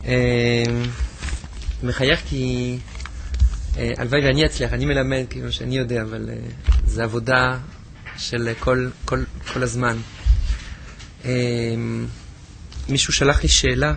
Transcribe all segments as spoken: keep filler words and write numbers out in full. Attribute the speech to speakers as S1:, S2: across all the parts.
S1: מחייך כי הלוואי ואני אצליח, אני מלמד כאילו שאני יודע, אבל זה עבודה של כל, כל, כל הזמן. מישהו שלח לי שאלה,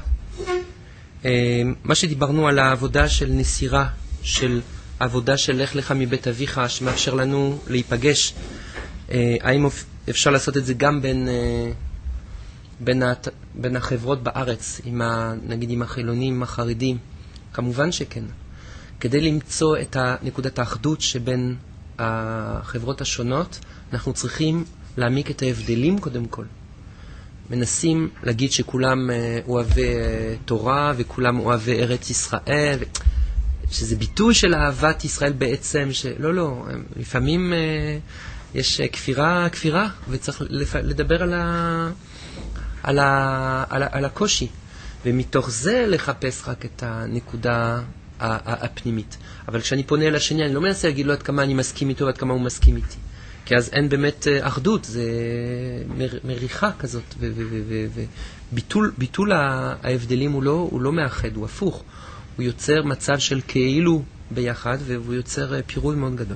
S1: מה שדיברנו על העבודה של נסירה, של עבודה של לך לך מבית אביך, שמאפשר לנו להיפגש, האם אפשר לעשות את זה גם בין, בין, בין החברות בארץ, עם ה, נגיד עם החילונים, עם החרדים? כמובן שכן. כדי למצוא את נקודת האחדות שבין החברות השונות, אנחנו צריכים להעמיק את ההבדלים קודם כל. מנסים להגיד שכולם אוהבי תורה וכולם אוהבי ארץ ישראל, שזה ביטוי של אהבת ישראל בעצם, שלא, לא, לפעמים יש כפירה, כפירה, וצריך לדבר על, ה, על, ה, על, ה, על הקושי, ומתוך זה לחפש רק את הנקודה הפנימית. אבל כשאני פונה אל השני, אני לא מנסה להגיד לו עד כמה אני מסכים איתו ועד כמה הוא מסכים איתי. כי אז אין באמת אחדות, זה מריחה כזאת, וביטול, ביטול ההבדלים הוא לא, הוא לא מאחד, הוא הפוך. הוא יוצר מצב של כאילו ביחד, והוא יוצר פירוי מאוד גדול.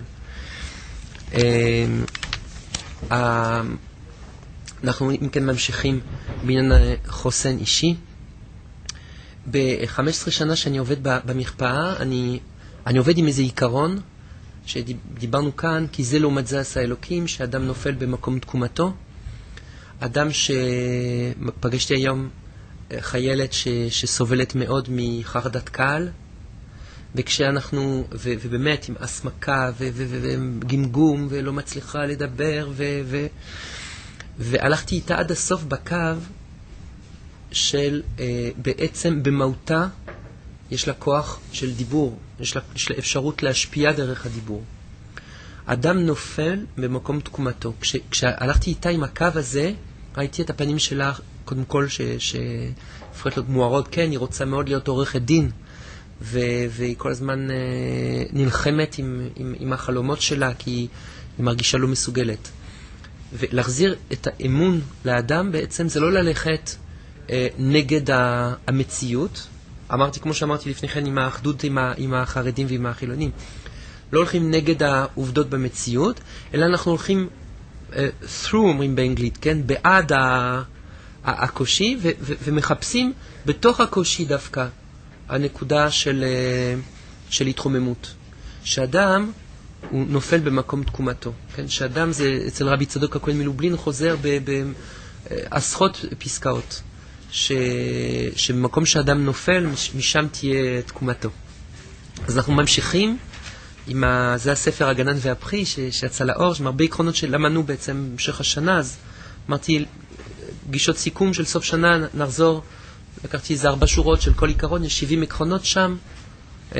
S1: אנחנו אם כן ממשיכים בעניין חוסן אישי. ב-חמש עשרה שנה שאני עובד במרפאה, אני, אני עובד עם איזה עיקרון, שדיברנו כאן, כי זה לעומת זה עשה אלוקים, שאדם נופל במקום תקומתו. אדם שפגשתי היום חיילת ש, שסובלת מאוד מחרדת קהל, וכשאנחנו, ו, ובאמת עם הסמכה ו, ו, ו, וגמגום, ולא מצליחה לדבר, ו, ו, והלכתי איתה עד הסוף בקו, של אה, בעצם במהותה יש לה כוח של דיבור, יש לה, יש לה אפשרות להשפיע דרך הדיבור. אדם נופל במקום תקומתו. כש, כשהלכתי איתה עם הקו הזה, ראיתי את הפנים שלה, קודם כל שהפכת להיות מוארות, כן, היא רוצה מאוד להיות עורכת דין, ו, והיא כל הזמן אה, נלחמת עם, עם, עם החלומות שלה, כי היא מרגישה לא מסוגלת. ולהחזיר את האמון לאדם בעצם זה לא ללכת נגד המציאות. אמרתי, כמו שאמרתי לפני כן, עם האחדות עם, עם החרדים ועם החילונים. לא הולכים נגד העובדות במציאות, אלא אנחנו הולכים uh, through, אומרים באנגלית, כן? בעד ה, הקושי, ו, ו, ומחפשים בתוך הקושי דווקא הנקודה של, uh, של התרוממות. שאדם הוא נופל במקום תקומתו. כן? שאדם זה, אצל רבי צדוק הכהן מלובלין, חוזר בעשרות פסקאות. ש... שבמקום שאדם נופל, משם תהיה תקומתו. אז אנחנו ממשיכים עם ה... זה הספר הגנן והפרי ש... שיצא לאור, עם הרבה עקרונות שלמדנו בעצם במשך השנה. אז אמרתי, גישות סיכום של סוף שנה, נחזור, לקחתי איזה ארבע שורות של כל עיקרון, יש שבעים עקרונות שם, ו...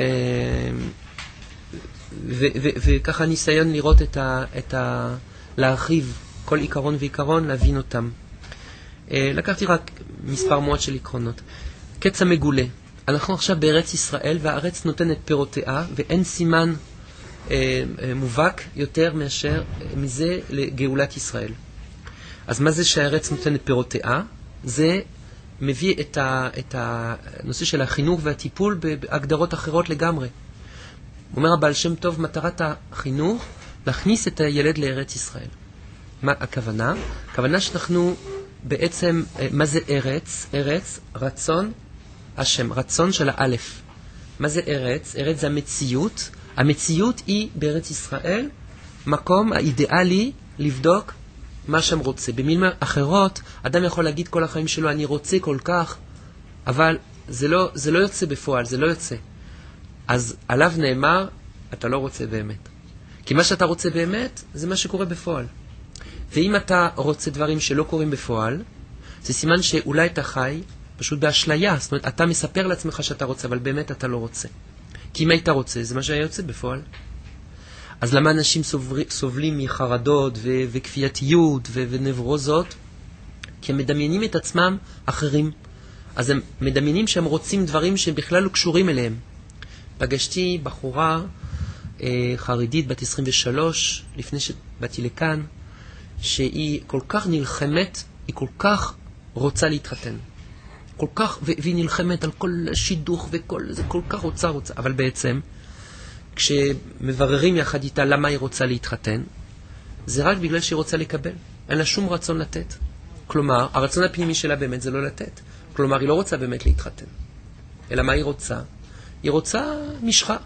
S1: ו... וככה ניסיון לראות את ה... את ה... להרחיב כל עיקרון ועיקרון, להבין אותם. לקחתי רק מספר מועט של עקרונות. קץ המגולה. אנחנו עכשיו בארץ ישראל, והארץ נותנת פירותיה, ואין סימן אה, מובהק יותר מאשר מזה לגאולת ישראל. אז מה זה שהארץ נותנת פירותיה? זה מביא את, ה, את הנושא של החינוך והטיפול בהגדרות אחרות לגמרי. אומר הבעל שם טוב, מטרת החינוך, להכניס את הילד לארץ ישראל. מה הכוונה? הכוונה שאנחנו בעצם, מה זה ארץ? ארץ, רצון, השם, רצון של האלף. מה זה ארץ? ארץ זה המציאות. המציאות היא בארץ ישראל מקום האידיאלי לבדוק מה שם רוצה. במילים אחרות, אדם יכול להגיד כל החיים שלו, אני רוצה כל כך, אבל זה לא, זה לא יוצא בפועל, זה לא יוצא. אז עליו נאמר, אתה לא רוצה באמת. כי מה שאתה רוצה באמת, זה מה שקורה בפועל. ואם אתה רוצה דברים שלא קורים בפועל, זה סימן שאולי אתה חי פשוט באשליה. זאת אומרת, אתה מספר לעצמך שאתה רוצה, אבל באמת אתה לא רוצה. כי אם היית רוצה, זה מה שהיה יוצא בפועל. אז למה אנשים סובלים, סובלים מחרדות ו- וכפייתיות ו- ונברוזות? כי הם מדמיינים את עצמם אחרים. אז הם מדמיינים שהם רוצים דברים שהם בכלל לא קשורים אליהם. פגשתי בחורה אה, חרדית בת עשרים ושלוש, לפני שבאתי לכאן, שהיא כל כך נלחמת, היא כל כך רוצה להתחתן. כל כך, והיא נלחמת על כל שידוך וכל, זה כל כך רוצה רוצה, אבל בעצם, כשמבררים יחד איתה למה היא רוצה להתחתן, זה רק בגלל שהיא רוצה לקבל. אין לה שום רצון לתת. כלומר, הרצון הפנימי שלה באמת זה לא לתת. כלומר, היא לא רוצה באמת להתחתן. אלא מה היא רוצה? היא רוצה משחה.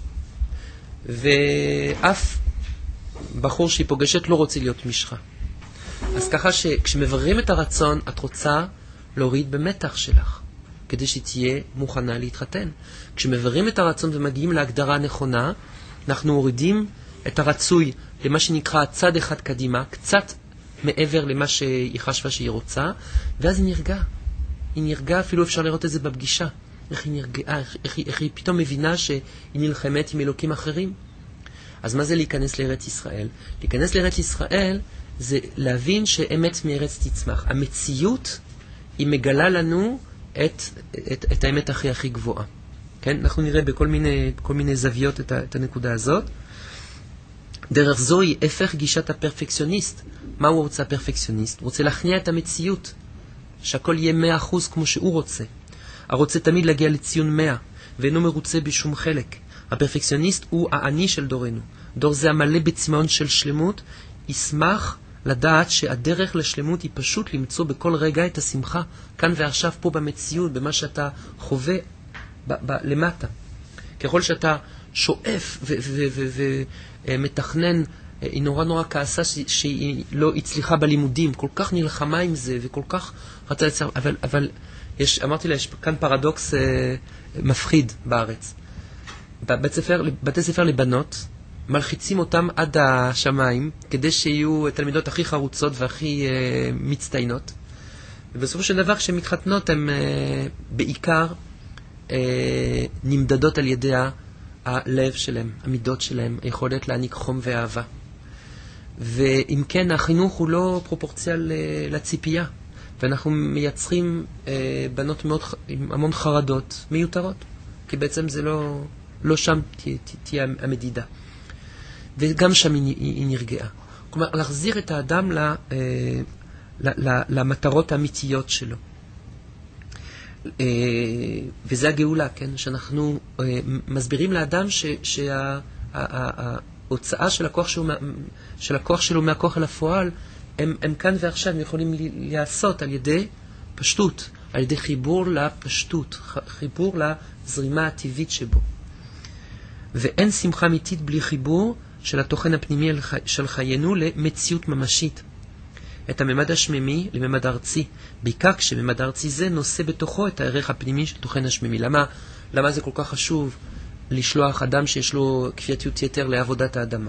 S1: ואף בחור שהיא פוגשת לא רוצה להיות משחה. אז ככה שכשמבררים את הרצון, את רוצה להוריד במתח שלך, כדי שתהיה מוכנה להתחתן. כשמבררים את הרצון ומגיעים להגדרה הנכונה, אנחנו הורידים את הרצוי למה שנקרא צד אחד קדימה, קצת מעבר למה שהיא חשבה שהיא רוצה, ואז היא נרגעה. היא נרגעה, אפילו אפשר לראות את זה בפגישה. איך היא נרגעה, איך, איך, איך היא פתאום מבינה שהיא נלחמת עם אלוקים אחרים. אז מה זה להיכנס לארץ ישראל? להיכנס לארץ ישראל זה להבין שאמת מארץ תצמח. המציאות היא מגלה לנו את, את, את האמת הכי הכי גבוהה. כן? אנחנו נראה בכל מיני, בכל מיני זוויות את, ה, את הנקודה הזאת. דרך זו היא הפך גישת הפרפקציוניסט. מה הוא רוצה הפרפקציוניסט? הוא רוצה להכניע את המציאות, שהכל יהיה מאה אחוז כמו שהוא רוצה. הרוצה תמיד להגיע לציון מאה, ואינו מרוצה בשום חלק. הפרפקציוניסט הוא העני של דורנו. דור זה המלא בצמאון של שלמות, ישמח לדעת שהדרך לשלמות היא פשוט למצוא בכל רגע את השמחה, כאן ועכשיו פה במציאות, במה שאתה חווה ב- ב- למטה. ככל שאתה שואף ומתכנן, היא נורא נורא כעסה שהיא לא הצליחה בלימודים, כל כך נלחמה עם זה וכל כך רצה לצער, אבל, אבל יש, אמרתי לה, יש כאן פרדוקס אה, מפחיד בארץ. בבית ספר, בתי ספר לבנות, מלחיצים אותם עד השמיים, כדי שיהיו תלמידות הכי חרוצות והכי אה, מצטיינות. ובסופו של דבר, כשהן מתחתנות, הן אה, בעיקר אה, נמדדות על ידי הלב שלהם, המידות שלהם, היכולת להעניק חום ואהבה. ואם כן, החינוך הוא לא פרופורציאל לציפייה. ואנחנו מייצרים אה, בנות מאוד, עם המון חרדות מיותרות, כי בעצם זה לא, לא שם תהיה, תהיה המדידה. וגם שם היא, היא נרגעה. כלומר, להחזיר את האדם ל, אה, ל, ל, למטרות האמיתיות שלו. אה, וזה הגאולה, כן? שאנחנו אה, מסבירים לאדם ש, שה, ההוצאה של הכוח שלו, של הכוח שלו מהכוח אל הפועל, הם, הם כאן ועכשיו, הם יכולים לעשות על ידי פשטות, על ידי חיבור לפשטות, חיבור לזרימה הטבעית שבו. ואין שמחה אמיתית בלי חיבור של התוכן הפנימי של חיינו למציאות ממשית. את הממד השמימי לממד הארצי, בעיקר כשממד הארצי זה נושא בתוכו את הערך הפנימי של תוכן השמימי. למה, למה זה כל כך חשוב לשלוח אדם שיש לו כפייתיות יתר לעבודת האדמה?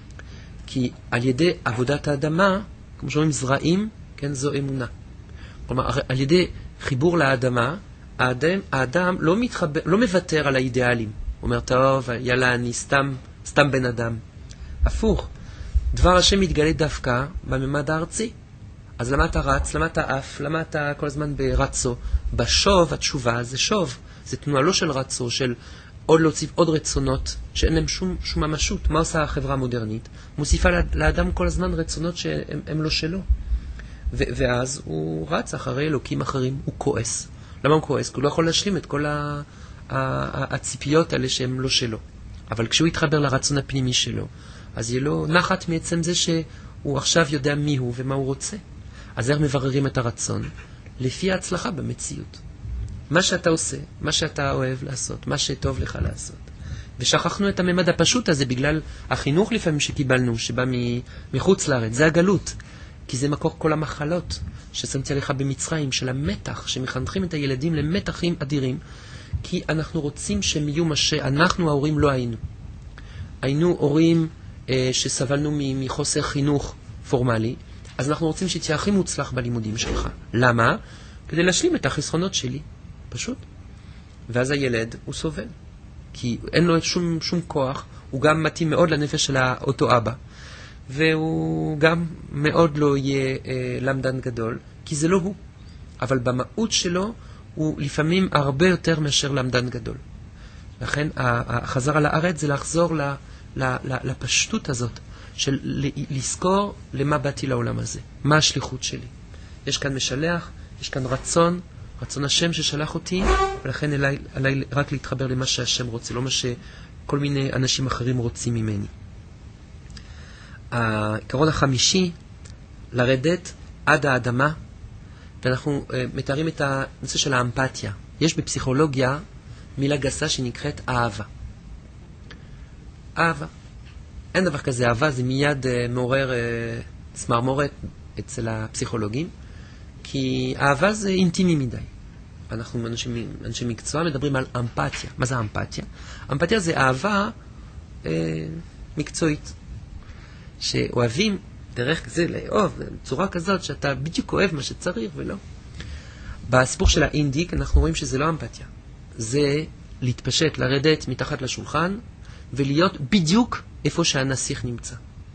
S1: כי על ידי עבודת האדמה, כמו שאומרים זרעים, כן, זו אמונה. כלומר, על ידי חיבור לאדמה, האדם, האדם לא, מתחבר, לא מוותר על האידיאלים. הוא אומר, טוב, יאללה, אני סתם, סתם בן אדם. הפוך, דבר השם מתגלה דווקא בממד הארצי. אז למה אתה רץ? למה אתה עף? למה אתה כל הזמן ברצו? בשוב, התשובה זה שוב. זה תנועה לא של רצו, של עוד להוסיף עוד רצונות שאין להם שום, שום ממשות. מה עושה החברה המודרנית? מוסיפה לאדם כל הזמן רצונות שהם הם לא שלו. ו- ואז הוא רץ אחרי אלוקים אחרים, הוא כועס. למה הוא כועס? כי הוא לא יכול להשלים את כל ה- ה- ה- הציפיות האלה שהם לא שלו. אבל כשהוא יתחבר לרצון הפנימי שלו, אז יהיה לו נחת מעצם זה שהוא עכשיו יודע מי הוא ומה הוא רוצה. אז איך מבררים את הרצון? לפי ההצלחה במציאות. מה שאתה עושה, מה שאתה אוהב לעשות, מה שטוב לך לעשות. ושכחנו את הממד הפשוט הזה בגלל החינוך לפעמים שקיבלנו, שבא מחוץ לארץ. זה הגלות. כי זה מקור כל המחלות ששמתי עליך במצרים, של המתח, שמחנכים את הילדים למתחים אדירים, כי אנחנו רוצים שהם יהיו מה שאנחנו ההורים לא היינו. היינו הורים אה, שסבלנו מחוסר חינוך פורמלי, אז אנחנו רוצים שתהיה הכי מוצלח בלימודים שלך. למה? כדי להשלים את החסרונות שלי. פשוט. ואז הילד הוא סובל. כי אין לו שום, שום כוח, הוא גם מתאים מאוד לנפש של אותו אבא. והוא גם מאוד לא יהיה אה, למדן גדול, כי זה לא הוא. אבל במהות שלו הוא לפעמים הרבה יותר מאשר למדן גדול. לכן החזרה לארץ זה לחזור ל, ל, ל, לפשטות הזאת, של לזכור למה באתי לעולם הזה. מה השליחות שלי. יש כאן משלח, יש כאן רצון, רצון השם ששלח אותי, ולכן עליי, עליי רק להתחבר למה שהשם רוצה, לא מה שכל מיני אנשים אחרים רוצים ממני. העיקרון החמישי, לרדת עד האדמה, ואנחנו uh, מתארים את הנושא של האמפתיה. יש בפסיכולוגיה מילה גסה שנקראת אהבה. אהבה. אין דבר כזה אהבה, זה מיד uh, מעורר uh, צמרמורת אצל הפסיכולוגים, כי אהבה זה אינטימי מדי. אנחנו אנשי, אנשי מקצוע מדברים על אמפתיה. מה זה אמפתיה? אמפתיה זה אהבה uh, מקצועית. שאוהבים דרך זה לאהוב, בצורה כזאת שאתה בדיוק אוהב מה שצריך ולא. בסיפור של האינדיק אנחנו רואים שזה לא אמפתיה. זה להתפשט, לרדת מתחת לשולחן ולהיות בדיוק איפה שהנסיך נמצא.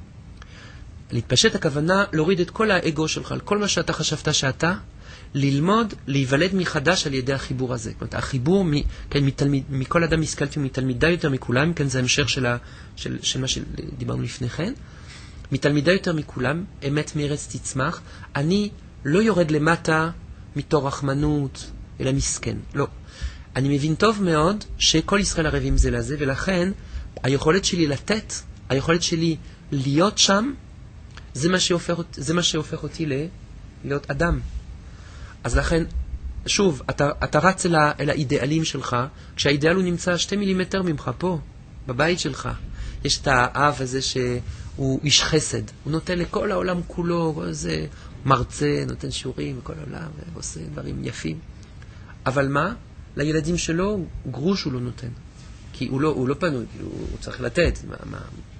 S1: להתפשט הכוונה להוריד את כל האגו שלך, כל מה שאתה חשבת שאתה, ללמוד, להיוולד מחדש על ידי החיבור הזה. זאת אומרת, החיבור מ, כן, מתלמיד, מכל אדם השכלתי ומתלמידה יותר מכולם, כן, זה המשך של, ה, של, של מה שדיברנו לפני כן. מתלמידה יותר מכולם, אמת מארץ תצמח, אני לא יורד למטה מתור רחמנות, אלא מסכן. לא. אני מבין טוב מאוד שכל ישראל ערבים זה לזה, ולכן היכולת שלי לתת, היכולת שלי להיות שם, זה מה שהופך, זה מה שהופך אותי להיות אדם. אז לכן, שוב, אתה, אתה רץ אל, ה, אל האידאלים שלך, כשהאידאל הוא נמצא שתי מילימטר ממך פה, בבית שלך. יש את האב הזה שהוא איש חסד. הוא נותן לכל העולם כולו, איזה מרצה, נותן שיעורים בכל העולם, ועושה דברים יפים. אבל מה? לילדים שלו גרוש הוא לא נותן. כי הוא לא, הוא לא פנוי, כאילו, הוא צריך לתת. מה, מה?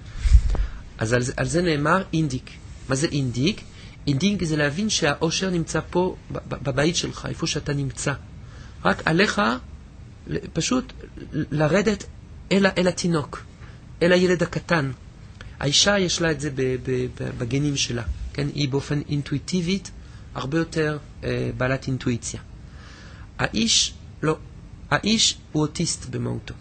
S1: אז על, על זה נאמר אינדיק. מה זה אינדיק? אינדיק זה להבין שהאושר נמצא פה בבית שלך, איפה שאתה נמצא. רק עליך פשוט לרדת אל, אל התינוק, אל הילד הקטן. האישה יש לה את זה בגנים שלה. כן? היא באופן אינטואיטיבית הרבה יותר אה, בעלת אינטואיציה. האיש, לא. האיש הוא אוטיסט במהותו.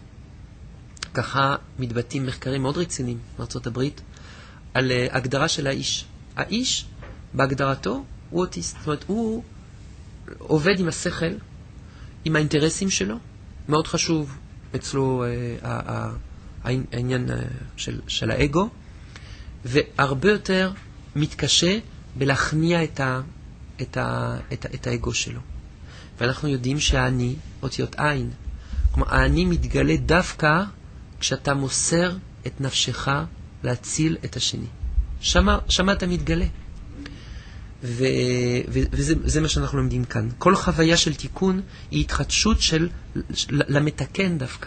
S1: ככה מתבטאים מחקרים מאוד רציניים בארצות הברית על uh, הגדרה של האיש. האיש, בהגדרתו, הוא אוטיסט. זאת אומרת, הוא עובד עם השכל, עם האינטרסים שלו. מאוד חשוב אצלו uh, העניין uh, של, של האגו, והרבה יותר מתקשה בלהכניע את, ה, את, ה, את, ה, את האגו שלו. ואנחנו יודעים שהאני, אותיות עין, כלומר, האני מתגלה דווקא כשאתה מוסר את נפשך להציל את השני. שמה, שמה אתה מתגלה. ו, ו, וזה זה מה שאנחנו לומדים כאן. כל חוויה של תיקון היא התחדשות של, למתקן דווקא.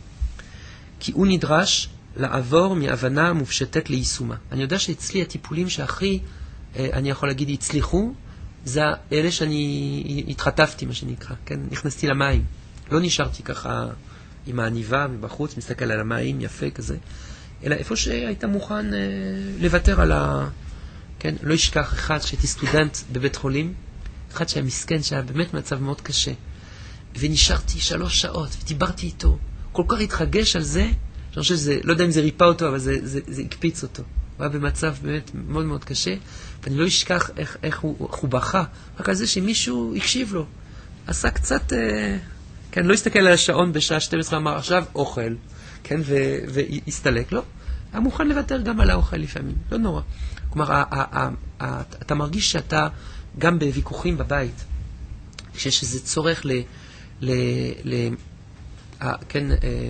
S1: כי הוא נדרש לעבור מהבנה מופשטת ליישומה. אני יודע שאצלי הטיפולים שהכי, אני יכול להגיד, הצליחו, זה אלה שאני התחטפתי, מה שנקרא. כן? נכנסתי למים. לא נשארתי ככה עם העניבה מבחוץ, מסתכל על המים, יפה כזה. אלא איפה שהיית מוכן אה, לוותר על ה... כן, לא ישכח אחד שהייתי סטודנט בבית חולים, אחד שהיה מסכן, שהיה באמת מצב מאוד קשה. ונשארתי שלוש שעות, ודיברתי איתו. כל כך התחגש על זה, שאני חושב שזה, לא יודע אם זה ריפא אותו, אבל זה, זה, זה הקפיץ אותו. הוא היה במצב באמת מאוד מאוד קשה, ואני לא אשכח איך, איך הוא, איך הוא בכה, רק על זה שמישהו הקשיב לו. עשה קצת... אה, כן, לא הסתכל על השעון בשעה שתים עשרה, אמר עכשיו אוכל, כן, ו- והסתלק, לא. היה מוכן לוותר גם על האוכל לפעמים, לא נורא. כלומר, ה- ה- ה- ה- אתה מרגיש שאתה גם בוויכוחים בבית, כשיש איזה צורך ל... ל, ל ה- כן,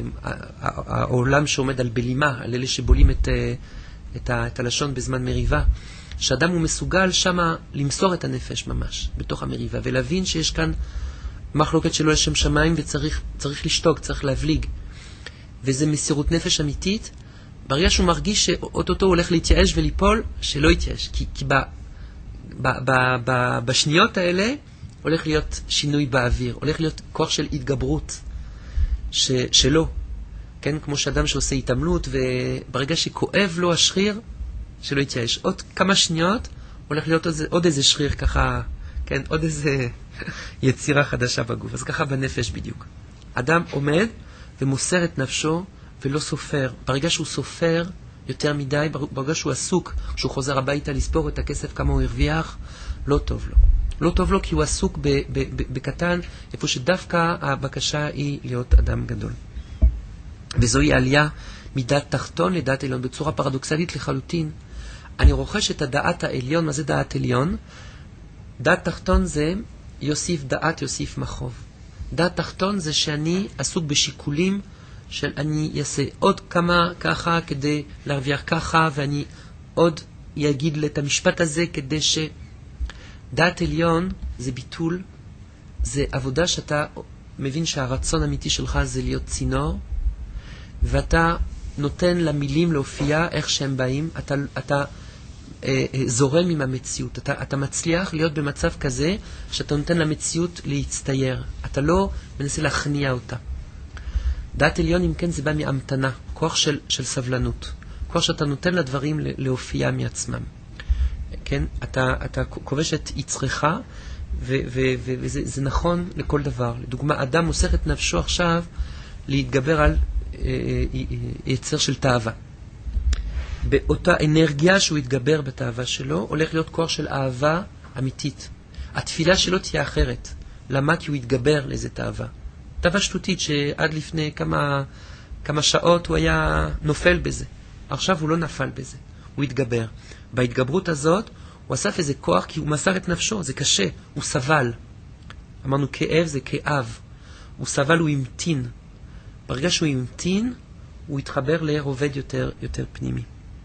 S1: העולם שעומד על בלימה, על אלה שבולים את, את, ה- את הלשון בזמן מריבה, שאדם הוא מסוגל שמה למסור את הנפש ממש, בתוך המריבה, ולהבין שיש כאן מחלוקת שלא לשם שמיים, וצריך צריך לשתוק, צריך להבליג. וזה מסירות נפש אמיתית. ברגע שהוא מרגיש שאוטוטו הולך להתייאש וליפול, שלא יתייאש. כי, כי ב, ב, ב, ב, בשניות האלה הולך להיות שינוי באוויר, הולך להיות כוח של התגברות ש, שלו. כן, כמו שאדם שעושה התעמלות, וברגע שכואב לו השריר, שלא יתייאש. עוד כמה שניות הולך להיות עוד, עוד איזה שריר ככה, כן, עוד איזה... יצירה חדשה בגוף. אז ככה בנפש בדיוק. אדם עומד ומוסר את נפשו ולא סופר. ברגע שהוא סופר יותר מדי, ברגע שהוא עסוק, כשהוא חוזר הביתה לספור את הכסף כמה הוא הרוויח, לא טוב לו. לא טוב לו כי הוא עסוק ב- ב- ב- בקטן, איפה שדווקא הבקשה היא להיות אדם גדול. וזוהי עלייה מדעת תחתון לדעת עליון, בצורה פרדוקסלית לחלוטין. אני רוכש את הדעת העליון. מה זה דעת עליון? דעת תחתון זה יוסיף דעת, יוסיף מחוב. דעת תחתון זה שאני עסוק בשיקולים של אני אעשה עוד כמה ככה כדי להרוויח ככה, ואני עוד יגיד את המשפט הזה כדי ש... דעת עליון זה ביטול, זה עבודה שאתה מבין שהרצון האמיתי שלך זה להיות צינור, ואתה נותן למילים להופיע איך שהם באים, אתה, אתה אה, אה, זורם עם המציאות, אתה, אתה מצליח להיות במצב כזה שאתה נותן למציאות להצטייר, אתה לא מנסה להכניע אותה. דעת עליון אם כן זה בא מהמתנה, כוח של, של סבלנות, כוח שאתה נותן לדברים להופיע מעצמם. כן, אתה, אתה כובש את יצרך, ו, ו, ו, וזה זה נכון לכל דבר. לדוגמה, אדם מוסר את נפשו עכשיו להתגבר על אה, אה, יצר של תאווה. באותה אנרגיה שהוא יתגבר בתאווה שלו, הולך להיות כוח של אהבה אמיתית. התפילה שלו תהיה אחרת. למה? כי הוא יתגבר לאיזה תאווה. תאווה שטותית שעד לפני כמה, כמה שעות הוא היה נופל בזה. עכשיו הוא לא נפל בזה. הוא יתגבר. בהתגברות הזאת הוא אסף איזה כוח כי הוא מסר את נפשו, זה קשה, הוא סבל. אמרנו כאב זה כאב. הוא סבל, הוא המתין. ברגע שהוא המתין, הוא התחבר לרובד יותר, יותר פנימי.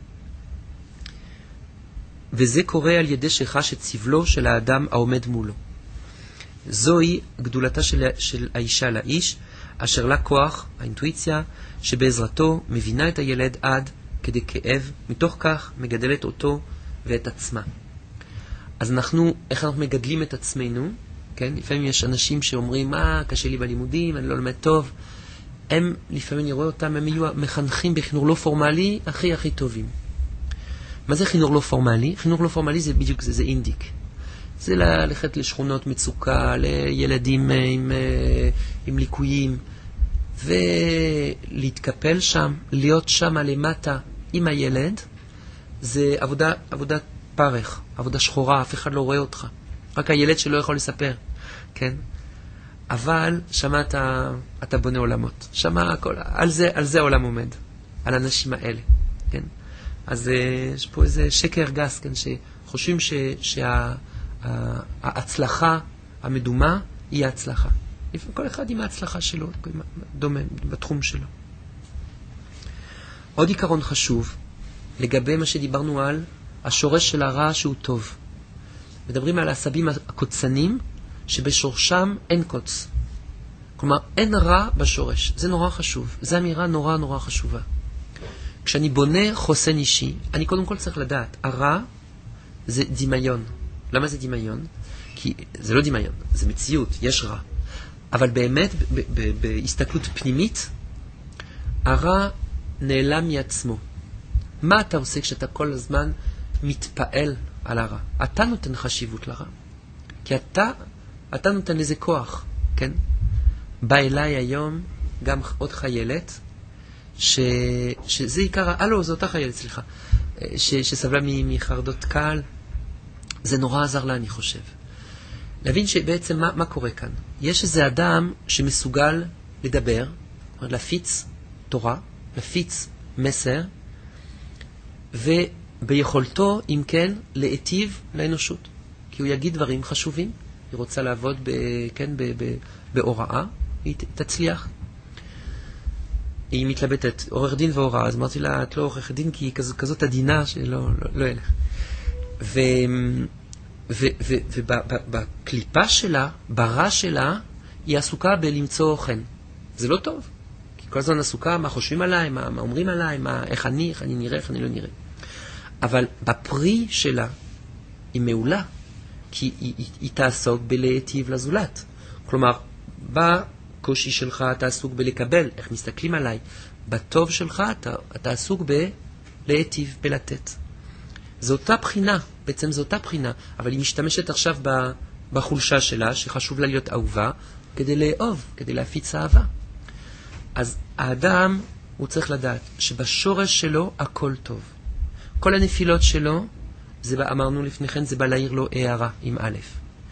S1: וזה קורה על ידי שחש את סבלו של האדם העומד מולו. זוהי גדולתה של, של האישה לאיש, אשר לה כוח, האינטואיציה, שבעזרתו מבינה את הילד עד כדי כאב, מתוך כך מגדלת אותו ואת עצמה. אז אנחנו, איך אנחנו מגדלים את עצמנו, כן? לפעמים יש אנשים שאומרים, מה, קשה לי בלימודים, אני לא לומד טוב. הם, לפעמים אני רואה אותם, הם יהיו מחנכים בחינוך לא פורמלי, הכי הכי טובים. מה זה חינוך לא פורמלי? חינוך לא פורמלי זה בדיוק זה, זה אינדיק. זה ללכת לשכונות מצוקה, לילדים עם, עם ליקויים, ולהתקפל שם, להיות שם למטה עם הילד, זה עבודה, עבודת פרך, עבודה שחורה, אף אחד לא רואה אותך. רק הילד שלא יכול לספר, כן? אבל שמה אתה, אתה בונה עולמות. שמה הכל, על זה, על זה העולם עומד, על האנשים האלה, כן? אז יש פה איזה שקר גס, כן? שחושבים ש, שההצלחה המדומה היא ההצלחה. כל אחד עם ההצלחה שלו, דומה, בתחום שלו. עוד עיקרון חשוב, לגבי מה שדיברנו על השורש של הרע שהוא טוב. מדברים על העשבים הקוצנים, שבשורשם אין קוץ. כלומר, אין רע בשורש. זה נורא חשוב. זו אמירה נורא נורא חשובה. כשאני בונה חוסן אישי, אני קודם כל צריך לדעת, הרע זה דמיון. למה זה דמיון? כי זה לא דמיון, זה מציאות, יש רע. אבל באמת, בהסתכלות פנימית, הרע נעלם מעצמו. מה אתה עושה כשאתה כל הזמן מתפעל על הרע? אתה נותן חשיבות לרע. כי אתה, אתה נותן לזה כוח, כן? בא אליי היום גם עוד חיילת, ש, שזה עיקר, אה לא, זו אותה חיילת, סליחה, ש, שסבלה מחרדות קהל. זה נורא עזר לה, אני חושב. להבין שבעצם מה, מה קורה כאן. יש איזה אדם שמסוגל לדבר, להפיץ תורה, להפיץ מסר, וביכולתו, אם כן, להיטיב לאנושות. כי הוא יגיד דברים חשובים. היא רוצה לעבוד ב, כן, ב, ב, בהוראה, היא תצליח. היא מתלבטת, עורך דין והוראה, אז אמרתי לה, את לא עורך דין, כי היא כזאת, כזאת עדינה שלא לא, לא ילך. ו... ובקליפה שלה, ברע שלה, היא עסוקה בלמצוא חן. זה לא טוב. כי כל הזמן עסוקה, מה חושבים עליי, מה, מה אומרים עליי, מה, איך אני, איך אני נראה, איך אני לא נראה. אבל בפרי שלה היא מעולה, כי היא, היא, היא תעסוק בלהיטיב לזולת. כלומר, בקושי שלך אתה עסוק בלקבל, איך מסתכלים עליי. בטוב שלך אתה, אתה עסוק בלהיטיב, בלתת. זו אותה בחינה, בעצם זו אותה בחינה, אבל היא משתמשת עכשיו בחולשה שלה, שחשוב לה להיות אהובה, כדי לאהוב, כדי להפיץ אהבה. אז האדם, הוא צריך לדעת שבשורש שלו הכל טוב. כל הנפילות שלו, זה, אמרנו לפני כן, זה בא להעיר לו הערה עם א'.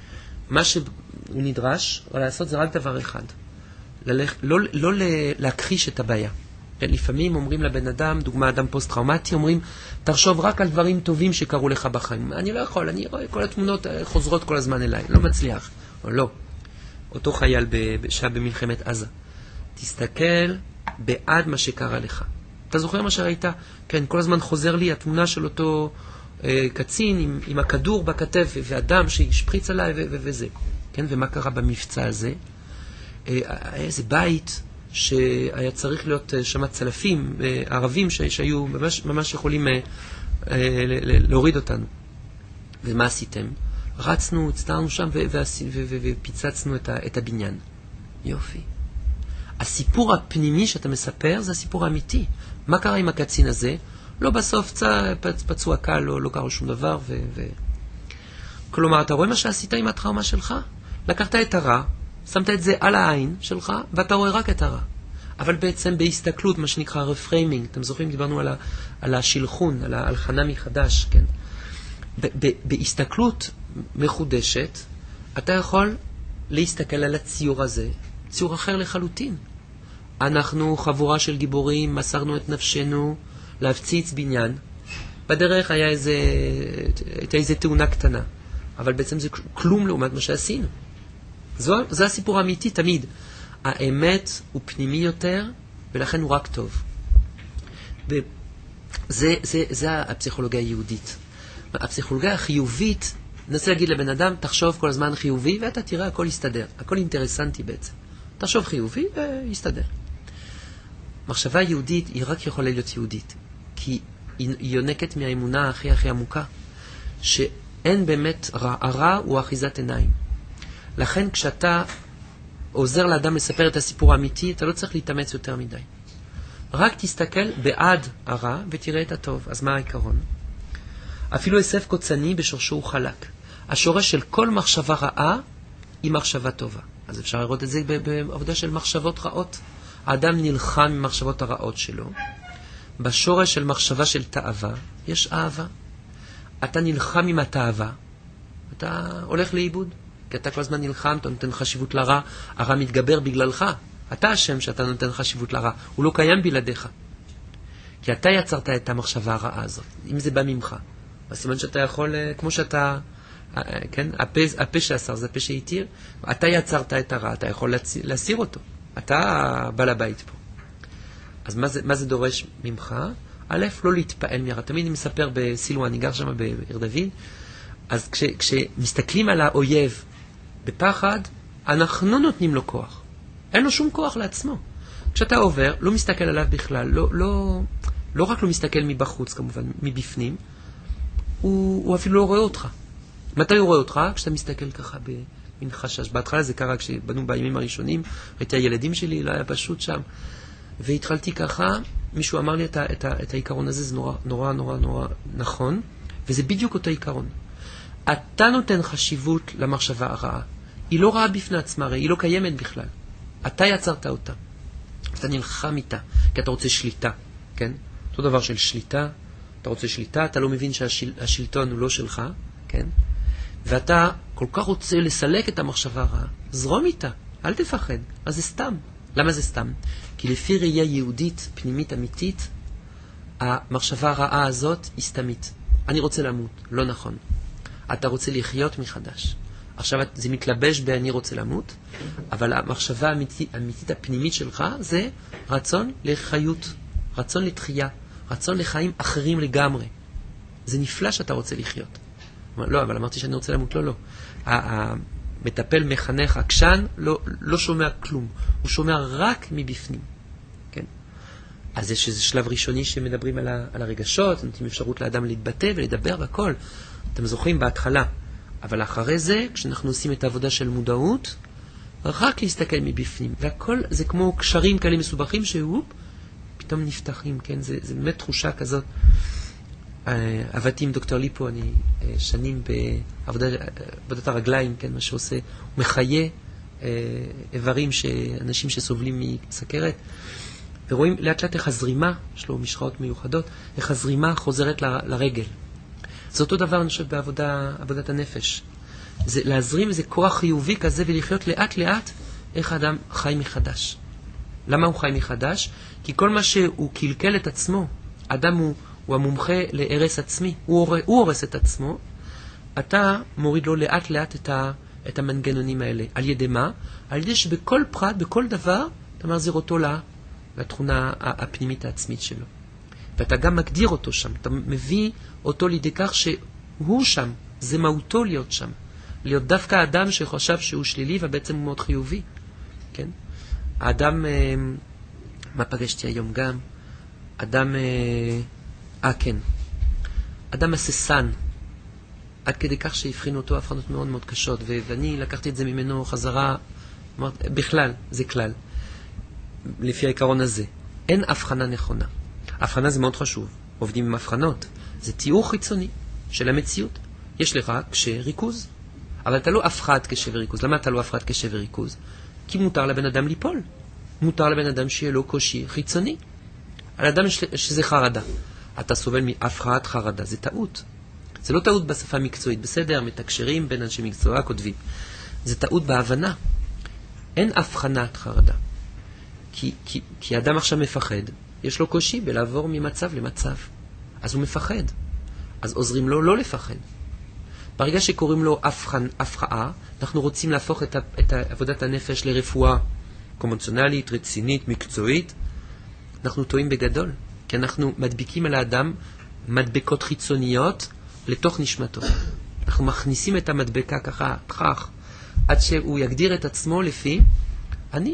S1: מה שהוא נדרש לעשות זה רק דבר אחד. ללכ... לא, לא להכחיש את הבעיה. לפעמים אומרים לבן אדם, דוגמה אדם פוסט-טראומטי, אומרים, תחשוב רק על דברים טובים שקרו לך בחיים. אני לא יכול, אני רואה כל התמונות חוזרות כל הזמן אליי, לא מצליח. או לא. אותו חייל שהיה במלחמת עזה. תסתכל בעד מה שקרה לך. אתה זוכר מה שראית? כן, כל הזמן חוזר לי התמונה של אותו אה, קצין עם, עם הכדור בכתף ואדם שהשפריץ עליי ו- ו- וזה. כן, ומה קרה במבצע הזה? אה, איזה בית שהיה צריך להיות שם צלפים, אה, ערבים ש- שהיו ממש, ממש יכולים אה, אה, להוריד אותנו. ומה עשיתם? רצנו, הצטרנו שם ו- ו- ו- ו- ופיצצנו את, ה- את הבניין. יופי. הסיפור הפנימי שאתה מספר זה הסיפור האמיתי. מה קרה עם הקצין הזה? לא בסוף צע, פצ, פצוע קל, לא, לא קרה שום דבר. ו, ו... כלומר, אתה רואה מה שעשית עם הטראומה שלך? לקחת את הרע, שמת את זה על העין שלך, ואתה רואה רק את הרע. אבל בעצם בהסתכלות, מה שנקרא רפריימינג, אתם זוכרים, דיברנו על, ה, על השלחון, על ההלחנה מחדש, כן? ב, ב, בהסתכלות מחודשת, אתה יכול להסתכל על הציור הזה, ציור אחר לחלוטין. אנחנו חבורה של גיבורים, מסרנו את נפשנו להפציץ בניין. בדרך היה איזה, הייתה איזה תאונה קטנה. אבל בעצם זה כלום לעומת מה שעשינו. זו, זה הסיפור האמיתי תמיד. האמת הוא פנימי יותר, ולכן הוא רק טוב. וזה, זה, זה הפסיכולוגיה היהודית. הפסיכולוגיה החיובית, ננסה להגיד לבן אדם, תחשוב כל הזמן חיובי, ואתה תראה, הכל יסתדר. הכל אינטרסנטי בעצם. תחשוב חיובי ויסתדר. מחשבה יהודית היא רק יכולה להיות יהודית, כי היא יונקת מהאמונה הכי הכי עמוקה, שאין באמת רע, הרע הוא אחיזת עיניים. לכן כשאתה עוזר לאדם לספר את הסיפור האמיתי, אתה לא צריך להתאמץ יותר מדי. רק תסתכל בעד הרע ותראה את הטוב. אז מה העיקרון? אפילו אסף קוצני בשורשו הוא חלק. השורש של כל מחשבה רעה היא מחשבה טובה. אז אפשר לראות את זה בעבודה של מחשבות רעות. האדם נלחם עם מחשבות הרעות שלו. בשורש של מחשבה של תאווה יש אהבה. אתה נלחם עם התאווה, אתה הולך לאיבוד. כי אתה כל הזמן נלחם, אתה נותן חשיבות לרע, הרע מתגבר בגללך. אתה השם שאתה נותן חשיבות לרע, הוא לא קיים בלעדיך. כי אתה יצרת את המחשבה הרעה הזאת, אם זה בא ממך. בסימן שאתה יכול, כמו שאתה, כן, הפה, הפה שאסר זה הפה שהתיר, אתה יצרת את הרע, אתה יכול להסיר אותו. אתה בעל הבית פה. אז מה זה, מה זה דורש ממך? א', לא להתפעל מהרע. תמיד אני מספר בסילואן, אני גר שם בעיר דוד, אז כש, כשמסתכלים על האויב בפחד, אנחנו נותנים לו כוח. אין לו שום כוח לעצמו. כשאתה עובר, לא מסתכל עליו בכלל, לא, לא, לא רק לא מסתכל מבחוץ כמובן, מבפנים, הוא, הוא אפילו לא רואה אותך. מתי הוא רואה אותך? כשאתה מסתכל ככה במין חשש. בהתחלה זה קרה כשבנו בימים הראשונים, ראיתי הילדים שלי, לא היה פשוט שם, והתחלתי ככה, מישהו אמר לי את, ה, את, ה, את העיקרון הזה, זה נורא, נורא, נורא, נורא נכון, וזה בדיוק אותו עיקרון. אתה נותן חשיבות למחשבה הרעה. היא לא רעה בפני עצמה, היא לא קיימת בכלל. אתה יצרת אותה. אתה נלחם איתה, כי אתה רוצה שליטה, כן? אותו דבר של שליטה, אתה רוצה שליטה, אתה לא מבין שהשלטון הוא לא שלך, כן? ואתה כל כך רוצה לסלק את המחשבה הרעה, זרום איתה, אל תפחד. אז זה סתם. למה זה סתם? כי לפי ראייה יהודית, פנימית, אמיתית, המחשבה הרעה הזאת היא סתמית. אני רוצה למות, לא נכון. אתה רוצה לחיות מחדש. עכשיו זה מתלבש באני רוצה למות, אבל המחשבה האמיתית, האמיתית הפנימית שלך זה רצון לחיות, רצון לתחייה, רצון לחיים אחרים לגמרי. זה נפלא שאתה רוצה לחיות. לא, אבל אמרתי שאני רוצה למות, לא, לא. המטפל מחנך עקשן לא, לא שומע כלום, הוא שומע רק מבפנים. כן? אז יש איזה שלב ראשוני שמדברים על, ה, על הרגשות, נותנים אפשרות לאדם להתבטא ולדבר והכל. אתם זוכרים בהתחלה. אבל אחרי זה, כשאנחנו עושים את העבודה של מודעות, רק להסתכל מבפנים. והכל זה כמו קשרים כאלה מסובכים שהוא פתאום נפתחים, כן? זה, זה באמת תחושה כזאת. עבדתי עם דוקטור ליפו, אני שנים בעבודת הרגליים, כן? מה שעושה, הוא מחיה איברים שאנשים שסובלים מסכרת, ורואים לאט לאט איך הזרימה, יש לו משחאות מיוחדות, איך הזרימה חוזרת ל, לרגל. זה אותו דבר, אני חושב, בעבודת הנפש. זה להזרים איזה כוח חיובי כזה ולחיות לאט לאט איך האדם חי מחדש. למה הוא חי מחדש? כי כל מה שהוא קלקל את עצמו, האדם הוא, הוא המומחה להרס עצמי, הוא, הוא הורס את עצמו, אתה מוריד לו לאט לאט את, ה, את המנגנונים האלה. על ידי מה? על ידי שבכל פרט, בכל דבר, אתה מחזיר אותו לתכונה הפנימית העצמית שלו. ואתה גם מגדיר אותו שם, אתה מביא אותו לידי כך שהוא שם, זה מהותו להיות שם. להיות דווקא האדם שחושב שהוא שלילי ובעצם הוא מאוד חיובי. כן? האדם, מה פגשתי היום גם? אדם, אה כן, אדם הססן, עד כדי כך שהבחינו אותו הבחנות מאוד מאוד קשות, ואני לקחתי את זה ממנו חזרה, בכלל, זה כלל, לפי העיקרון הזה. אין הבחנה נכונה. הבחנה זה מאוד חשוב, עובדים עם הבחנות. זה תיאור חיצוני של המציאות. יש לך קשה ריכוז, אבל אתה לא הפחד קשה וריכוז. למה אתה לא הפחד קשה וריכוז? כי מותר לבן אדם ליפול. מותר לבן אדם שיהיה לו קושי חיצוני. על אדם שזה חרדה. אתה סובל מהפחד חרדה, זה טעות. זה לא טעות בשפה מקצועית, בסדר, מתקשרים בין אנשי מקצוע, כותבים. זה טעות בהבנה. אין הבחנת חרדה. כי, כי, כי אדם עכשיו מפחד, יש לו קושי בלעבור ממצב למצב. אז הוא מפחד. אז עוזרים לו לא לפחד. ברגע שקוראים לו הפחן, הפחעה, אנחנו רוצים להפוך את, ה, את עבודת הנפש לרפואה קונבנציונלית, רצינית, מקצועית. אנחנו טועים בגדול, כי אנחנו מדביקים על האדם מדבקות חיצוניות לתוך נשמתו. אנחנו מכניסים את המדבקה ככה, פחח, עד שהוא יגדיר את עצמו לפי, אני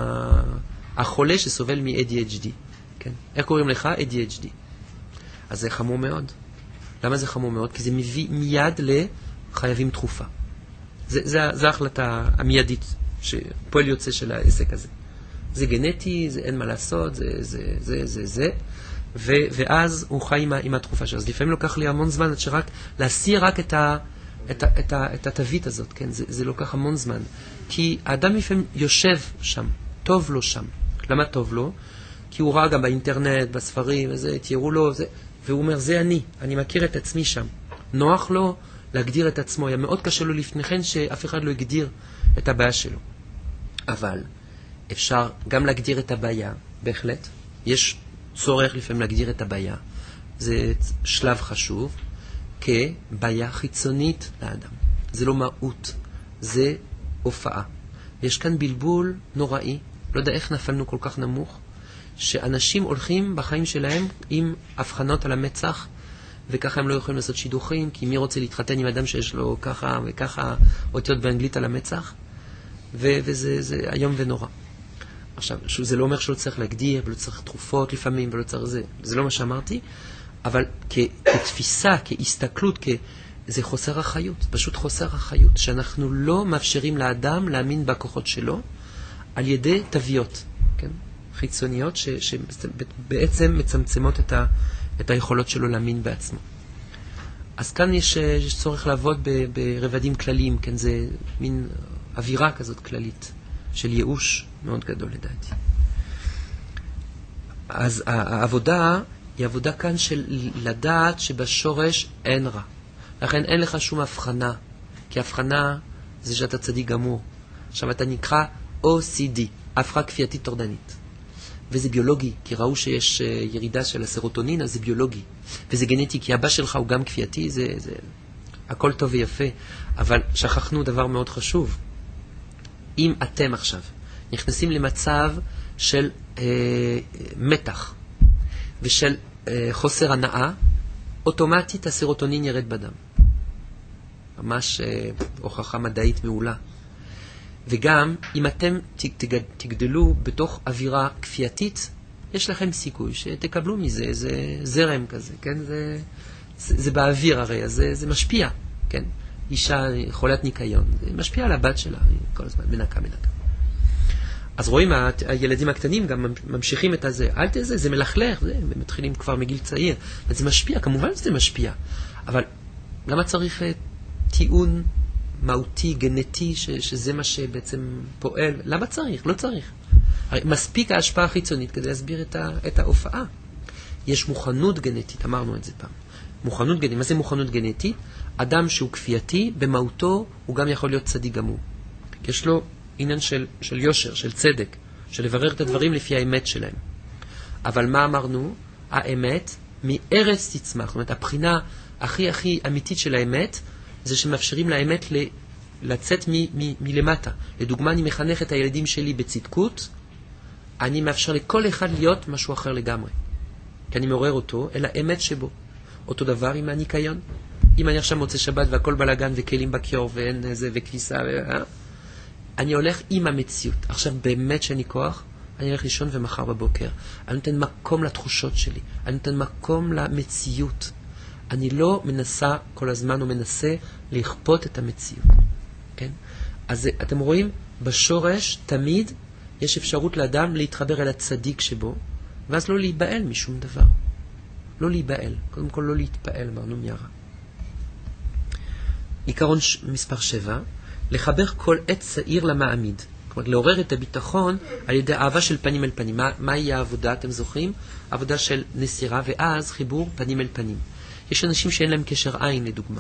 S1: החולה שסובל מ-איי די אייץ' די. כן? איך קוראים לך? איי די אייץ' די. אז זה חמור מאוד. למה זה חמור מאוד? כי זה מביא מיד לחייבים תחופה. זה, זה, זה ההחלטה המיידית שפועל יוצא של העסק הזה. זה גנטי, זה אין מה לעשות, זה, זה, זה, זה, זה. ו, ואז הוא חי עם, עם התחופה שלו. אז לפעמים לוקח לי המון זמן, עד שרק, להסיר רק את ה... את, ה, את, ה, את התווית הזאת, כן? זה, זה לוקח המון זמן. כי האדם לפעמים יושב שם, טוב לו שם. למה טוב לו? כי הוא ראה גם באינטרנט, בספרים, וזה, תראו לו, זה, והוא אומר, זה אני, אני מכיר את עצמי שם. נוח לו להגדיר את עצמו. היה מאוד קשה לו לפני כן שאף אחד לא יגדיר את הבעיה שלו. אבל אפשר גם להגדיר את הבעיה, בהחלט. יש צורך לפעמים להגדיר את הבעיה. זה שלב חשוב. כבעיה חיצונית לאדם. זה לא מהות, זה הופעה. יש כאן בלבול נוראי, לא יודע איך נפלנו כל כך נמוך, שאנשים הולכים בחיים שלהם עם הבחנות על המצח, וככה הם לא יכולים לעשות שידוכים, כי מי רוצה להתחתן עם אדם שיש לו ככה וככה אותיות באנגלית על המצח, ו- וזה זה היום ונורא. עכשיו, זה לא אומר שלא צריך להגדיר, ולא צריך תרופות לפעמים, ולא צריך זה, זה לא מה שאמרתי, אבל כ- כתפיסה, כהסתכלות, כ- זה חוסר החיות, פשוט חוסר החיות, שאנחנו לא מאפשרים לאדם להאמין בכוחות שלו, על ידי תוויות, כן? חיצוניות, ש- שבעצם מצמצמות את, ה- את היכולות שלו להאמין בעצמו. אז כאן יש, יש צורך לעבוד ב- ברבדים כלליים, כן? זה מין אווירה כזאת כללית, של ייאוש מאוד גדול לדעתי. אז העבודה היא עבודה כאן של לדעת שבשורש אין רע. לכן אין לך שום הבחנה, כי הבחנה זה שאתה צדיק גמור. עכשיו אתה נקרא או סי די, הפרעה כפייתית טורדנית. וזה ביולוגי, כי ראו שיש ירידה של הסרוטונין, אז זה ביולוגי. וזה גנטי, כי הבא שלך הוא גם כפייתי, זה, זה הכל טוב ויפה. אבל שכחנו דבר מאוד חשוב. אם אתם עכשיו נכנסים למצב של אה, מתח, ושל אה, חוסר הנאה, אוטומטית הסרוטונין ירד בדם. ממש אה, הוכחה מדעית מעולה. וגם אם אתם תגד, תגדלו בתוך אווירה כפייתית, יש לכם סיכוי שתקבלו מזה, זה זרם כזה, כן? זה, זה, זה באוויר הרי, זה, זה משפיע, כן? אישה חולת ניקיון, זה משפיע על הבת שלה, כל הזמן, מנקה, מנקה. אז רואים, הילדים הקטנים גם ממשיכים את הזה, אל תזה, זה מלכלך, זה, הם מתחילים כבר מגיל צעיר, וזה משפיע, כמובן שזה משפיע, אבל למה צריך טיעון מהותי, גנטי, ש, שזה מה שבעצם פועל? למה צריך? לא צריך. הרי מספיק ההשפעה החיצונית כדי להסביר את, ה, את ההופעה. יש מוכנות גנטית, אמרנו את זה פעם, מוכנות גנטית. מה זה מוכנות גנטית? אדם שהוא כפייתי, במהותו הוא גם יכול להיות צדיק גמור. יש לו עניין של, של יושר, של צדק, של לברר את הדברים לפי האמת שלהם. אבל מה אמרנו? האמת מארץ תצמח. זאת אומרת, הבחינה הכי הכי אמיתית של האמת, זה שמאפשרים לאמת ל... לצאת מ- מ- מלמטה. לדוגמה, אני מחנך את הילדים שלי בצדקות, אני מאפשר לכל אחד להיות משהו אחר לגמרי. כי אני מעורר אותו אל האמת שבו. אותו דבר עם הניקיון. אם אני עכשיו מוצא שבת והכל בלגן וכלים בקיור ואין איזה וכביסה, ו... אני הולך עם המציאות. עכשיו באמת שאני כוח, אני הולך לישון ומחר בבוקר. אני נותן מקום לתחושות שלי. אני נותן מקום למציאות. אני לא מנסה כל הזמן או מנסה לכפות את המציאות. כן? אז אתם רואים, בשורש תמיד יש אפשרות לאדם להתחבר אל הצדיק שבו, ואז לא להיבעל משום דבר. לא להיבעל. קודם כל לא להתפעל, אמרנו מירה. עיקרון ש... מספר שבע, לחבר כל עת צעיר למעמיד. כלומר, לעורר את הביטחון על ידי אהבה של פנים אל פנים. מה, מהי העבודה, אתם זוכרים? עבודה של נסירה, ואז חיבור פנים אל פנים. יש אנשים שאין להם קשר עין, לדוגמה.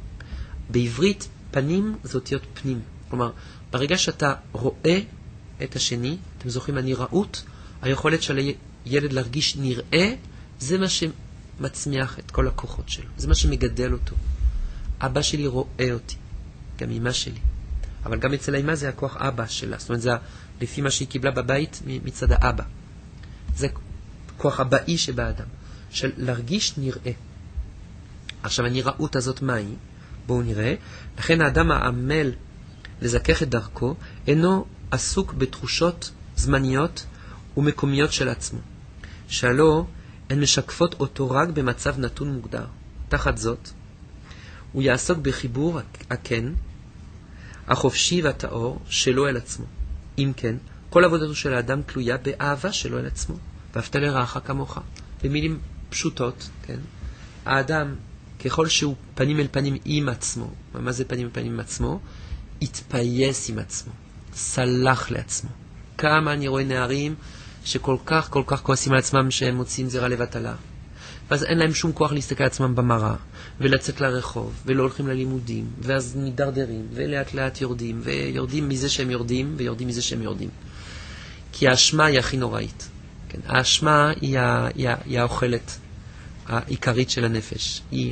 S1: בעברית, פנים זה אותיות פנים. כלומר, ברגע שאתה רואה את השני, אתם זוכרים, הנראות, היכולת של הילד להרגיש נראה, זה מה שמצמיח את כל הכוחות שלו. זה מה שמגדל אותו. אבא שלי רואה אותי, גם אמא שלי. אבל גם אצל האמא זה הכוח אבא שלה. זאת אומרת, זה לפי מה שהיא קיבלה בבית מצד האבא. זה כוח אבאי שבאדם, של להרגיש נראה. עכשיו, הנראות הזאת מהי? בואו נראה. לכן האדם העמל לזכך את דרכו, אינו עסוק בתחושות זמניות ומקומיות של עצמו. שלא, הן משקפות אותו רק במצב נתון מוגדר. תחת זאת, הוא יעסוק בחיבור הכן, החופשי והטהור שלו אל עצמו. אם כן, כל עבודתו של האדם תלויה באהבה שלו אל עצמו. ואהבת לרעך כמוך. במילים פשוטות, כן? האדם, ככל שהוא פנים אל פנים עם עצמו, מה זה פנים אל פנים עם עצמו? התפייס עם עצמו, סלח לעצמו. כמה אני רואה נערים שכל כך כל כך כועסים על עצמם שהם מוצאים זרע לבטלה. ואז אין להם שום כוח להסתכל על עצמם במראה, ולצאת לרחוב, ולא הולכים ללימודים, ואז מדרדרים, ולאט לאט יורדים, ויורדים מזה שהם יורדים, ויורדים מזה שהם יורדים. כי האשמה היא הכי נוראית. כן? האשמה היא, ה, היא, ה, היא האוכלת העיקרית של הנפש. היא,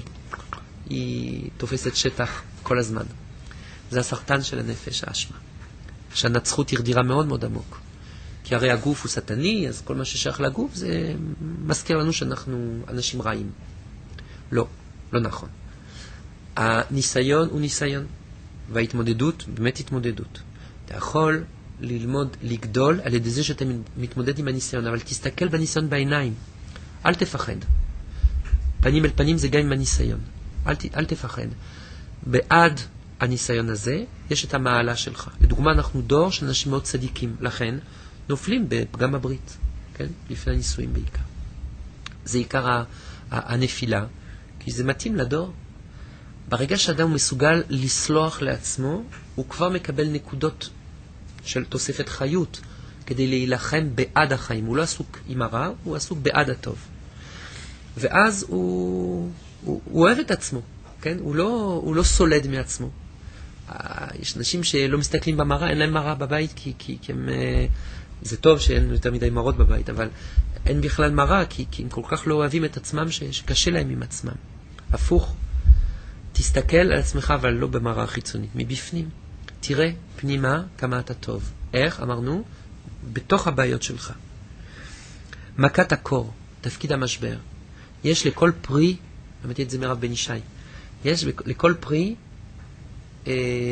S1: היא תופסת שטח כל הזמן. זה הסרטן של הנפש, האשמה. שהנצחות היא דירה מאוד מאוד עמוק. כי הרי הגוף הוא סטני, אז כל מה ששייך לגוף זה מזכיר לנו שאנחנו אנשים רעים. לא, לא נכון. הניסיון הוא ניסיון, וההתמודדות באמת התמודדות. אתה יכול ללמוד, לגדול על ידי זה שאתה מתמודד עם הניסיון, אבל תסתכל בניסיון בעיניים. אל תפחד. פנים אל פנים זה גם עם הניסיון. אל, ת, אל תפחד. בעד הניסיון הזה יש את המעלה שלך. לדוגמה, אנחנו דור של אנשים מאוד צדיקים, לכן נופלים בפגם הברית, כן? לפני הנישואים בעיקר. זה עיקר הנפילה, כי זה מתאים לדור. ברגע שאדם מסוגל לסלוח לעצמו, הוא כבר מקבל נקודות של תוספת חיות, כדי להילחם בעד החיים. הוא לא עסוק עם הרע, הוא עסוק בעד הטוב. ואז הוא, הוא, הוא אוהב את עצמו, כן? הוא לא, הוא לא סולד מעצמו. יש אנשים שלא מסתכלים במראה, אין להם מראה בבית, כי, כי, כי הם... זה טוב שאין יותר מדי מראות בבית, אבל אין בכלל מראה, כי, כי הם כל כך לא אוהבים את עצמם, ש, שקשה להם עם עצמם. הפוך, תסתכל על עצמך, אבל לא במראה החיצונית, מבפנים. תראה פנימה כמה אתה טוב. איך? אמרנו, בתוך הבעיות שלך. מכת הקור, תפקיד המשבר. יש לכל פרי, אמרתי את זה מרב בן ישי, יש לכל פרי אה,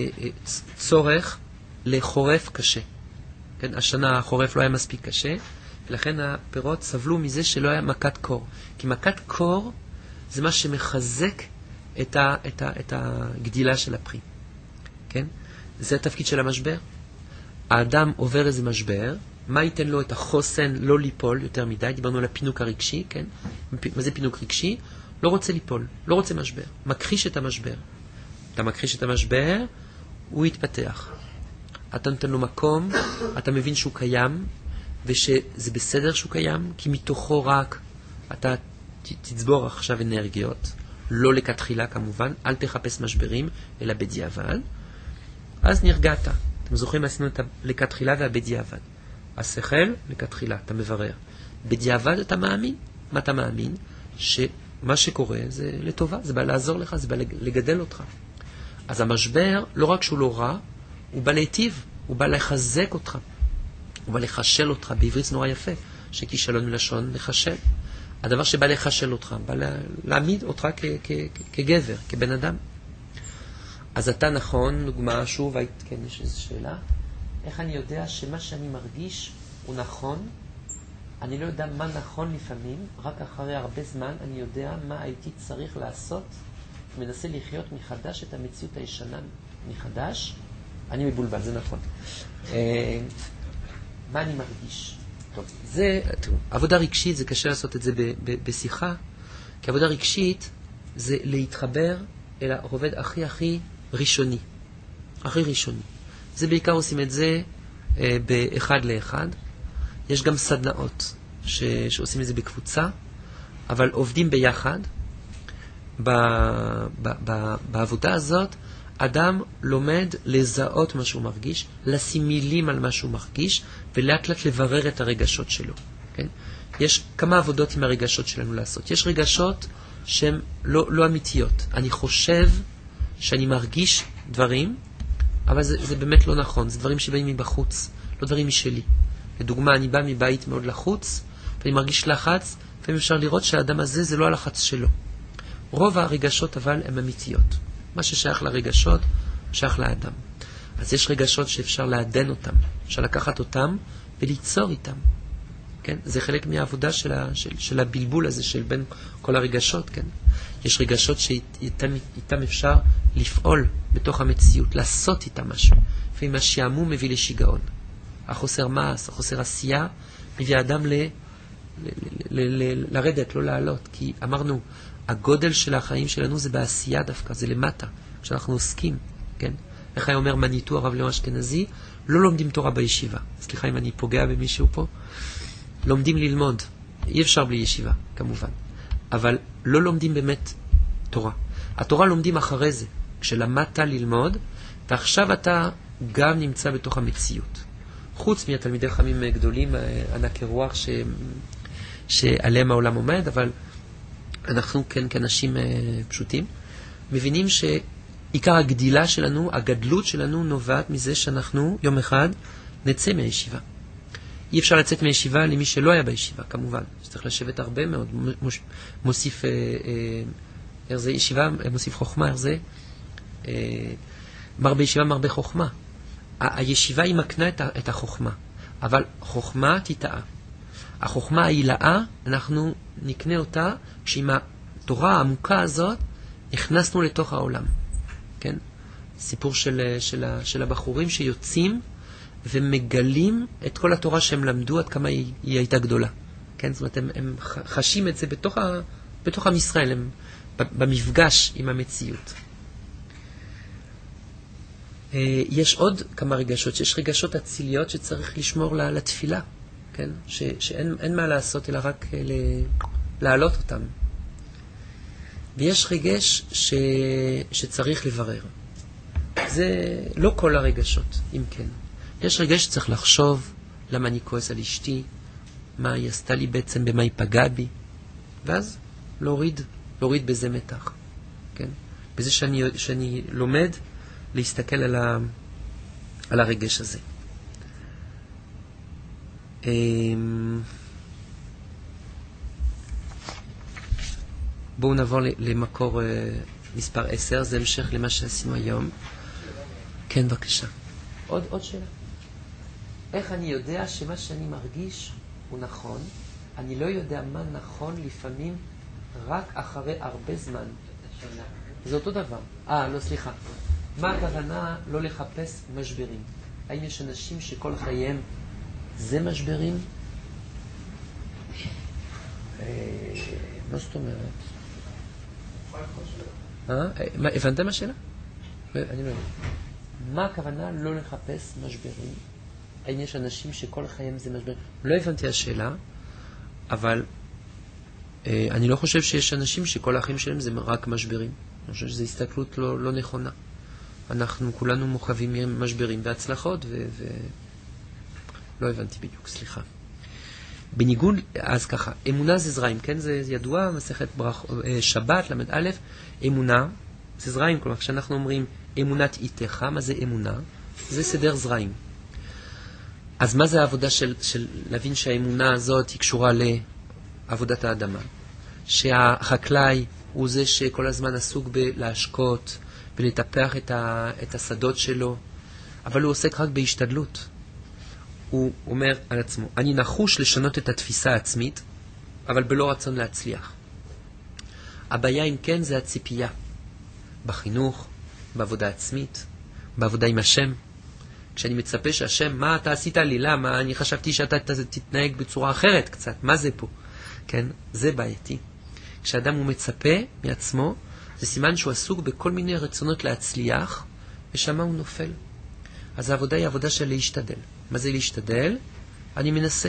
S1: צורך לחורף קשה. כן, השנה החורף לא היה מספיק קשה, ולכן הפירות סבלו מזה שלא היה מכת קור. כי מכת קור זה מה שמחזק את, ה, את, ה, את הגדילה של הפרי. כן? זה התפקיד של המשבר. האדם עובר איזה משבר, מה ייתן לו את החוסן לא ליפול יותר מדי? דיברנו על הפינוק הרגשי, כן? מה זה פינוק רגשי? לא רוצה ליפול, לא רוצה משבר. מכחיש את המשבר. אתה מכחיש את המשבר, הוא יתפתח. אתה נותן לו מקום, אתה מבין שהוא קיים, ושזה בסדר שהוא קיים, כי מתוכו רק אתה תצבור עכשיו אנרגיות, לא לכתחילה כמובן, אל תחפש משברים, אלא בדיעבד. אז נרגעת. אתם זוכרים, עשינו את לכתחילה והבדיעבד. השכל, לכתחילה, אתה מברר. בדיעבד אתה מאמין. מה אתה מאמין? שמה שקורה זה לטובה, זה בא לעזור לך, זה בא לגדל אותך. אז המשבר, לא רק שהוא לא רע, הוא בא להיטיב, הוא בא לחזק אותך. הוא בא לחשל אותך, בעברית נורא יפה, שכישלון מלשון לחשל. הדבר שבא לחשל אותך, בא להעמיד אותך כ- כ- כ- כגבר, כבן אדם. אז אתה נכון, דוגמה, שוב, כן, יש איזו שאלה. איך אני יודע שמה שאני מרגיש הוא נכון? אני לא יודע מה נכון לפעמים, רק אחרי הרבה זמן אני יודע מה הייתי צריך לעשות, ומנסה לחיות מחדש את המציאות הישנה מחדש. אני מבולבל, זה נכון. מה אני מרגיש? טוב, זה, עבודה רגשית, זה קשה לעשות את זה ב- ב- בשיחה, כי עבודה רגשית זה להתחבר אל הרובד הכי הכי ראשוני, הכי ראשוני. זה בעיקר עושים את זה אה, באחד לאחד. יש גם סדנאות ש- שעושים את זה בקבוצה, אבל עובדים ביחד. ב- ב- ב- בעבודה הזאת, אדם לומד לזהות מה שהוא מרגיש, לשים מילים על מה שהוא מרגיש, ולאט לאט לברר את הרגשות שלו. כן? יש כמה עבודות עם הרגשות שלנו לעשות. יש רגשות שהן לא, לא אמיתיות. אני חושב שאני מרגיש דברים, אבל זה, זה באמת לא נכון. זה דברים שבאים מבחוץ, לא דברים משלי. לדוגמה, אני בא מבית מאוד לחוץ, ואני מרגיש לחץ, לפעמים אפשר לראות שהאדם הזה זה לא הלחץ שלו. רוב הרגשות אבל הן אמיתיות. מה ששייך לרגשות, שייך לאדם. אז יש רגשות שאפשר לעדן אותם, אפשר לקחת אותם וליצור איתם. כן? זה חלק מהעבודה של, ה, של, של הבלבול הזה, של בין כל הרגשות. כן? יש רגשות שאיתם איתם אפשר לפעול בתוך המציאות, לעשות איתם משהו. לפעמים השעמום מביא לשיגעון. החוסר מעש, החוסר עשייה, מביא האדם ל, ל, ל, ל, ל, לרדת, לא לעלות. כי אמרנו, הגודל של החיים שלנו זה בעשייה דווקא, זה למטה, כשאנחנו עוסקים, כן? איך היה אומר מניטו הרב לאו אשכנזי? לא לומדים תורה בישיבה. סליחה אם אני פוגע במישהו פה. לומדים ללמוד. אי אפשר בלי ישיבה, כמובן. אבל לא לומדים באמת תורה. התורה לומדים אחרי זה. כשלמדת ללמוד, ועכשיו אתה גם נמצא בתוך המציאות. חוץ מהתלמידי חכמים גדולים, ענקי רוח ש... שעליהם העולם עומד, אבל אנחנו כן כאנשים פשוטים, מבינים שעיקר הגדילה שלנו, הגדלות שלנו נובעת מזה שאנחנו יום אחד נצא מהישיבה. אי אפשר לצאת מהישיבה למי שלא היה בישיבה, כמובן. שצריך לשבת הרבה מאוד, מוסיף איך זה ישיבה, מוסיף חוכמה, איך זה מרבה ישיבה, מרבה חוכמה. הישיבה היא מקנה את החוכמה, אבל חוכמה תטעה. החוכמה העילאה, אנחנו נקנה אותה כשעם התורה העמוקה הזאת הכנסנו לתוך העולם. כן? סיפור של, של, של הבחורים שיוצאים ומגלים את כל התורה שהם למדו עד כמה היא, היא הייתה גדולה. כן? זאת אומרת, הם, הם חשים את זה בתוך, ה, בתוך עם ישראל, הם במפגש עם המציאות. יש עוד כמה רגשות, שיש רגשות אציליות שצריך לשמור לתפילה. כן? ש, שאין אין מה לעשות אלא רק ל, להעלות אותם. ויש רגש ש, שצריך לברר. זה לא כל הרגשות, אם כן. יש רגש שצריך לחשוב למה אני כועס על אשתי, מה היא עשתה לי בעצם, במה היא פגעה בי, ואז להוריד, להוריד בזה מתח. כן? בזה שאני, שאני לומד להסתכל על, ה, על הרגש הזה. בואו נעבור למקור מספר עשר, זה המשך למה שעשינו היום. כן, בבקשה. עוד, עוד שאלה. איך אני יודע שמה שאני מרגיש הוא נכון? אני לא יודע מה נכון לפעמים רק אחרי הרבה זמן. זה אותו דבר. אה, לא, סליחה. מה הכוונה לא לחפש משברים? האם יש אנשים שכל חייהם זה משברים? מה זאת אומרת? אה? הבנתם השאלה? אני לא יודע. מה הכוונה לא לחפש משברים? האם יש אנשים שכל חייהם זה משברים? לא הבנתי השאלה, אבל אני לא חושב שיש אנשים שכל החיים שלהם זה רק משברים. אני חושב שזו הסתכלות לא, לא נכונה. אנחנו כולנו מוחבים משברים והצלחות, ו... ו... לא הבנתי בדיוק, סליחה. בניגוד, אז ככה, אמונה זה זרעים, כן? זה ידוע, מסכת ברח... שבת, למד א', אמונה זה זרעים, כלומר, כשאנחנו אומרים אמונת איתך, מה זה אמונה? זה סדר זרעים. אז מה זה העבודה של, של להבין שהאמונה הזאת היא קשורה לעבודת האדמה? שהחקלאי הוא זה שכל הזמן עסוק בלהשקות ולטפח את, ה, את השדות שלו, אבל הוא עוסק רק בהשתדלות. הוא אומר על עצמו, אני נחוש לשנות את התפיסה העצמית, אבל בלא רצון להצליח. הבעיה אם כן זה הציפייה. בחינוך, בעבודה עצמית, בעבודה עם השם. כשאני מצפה שהשם, מה אתה עשית לי? למה? אני חשבתי שאתה תתנהג בצורה אחרת קצת. מה זה פה? כן? זה בעייתי. כשאדם הוא מצפה מעצמו, זה סימן שהוא עסוק בכל מיני רצונות להצליח, ושמה הוא נופל. אז העבודה היא עבודה של להשתדל. מה זה להשתדל? אני מנסה.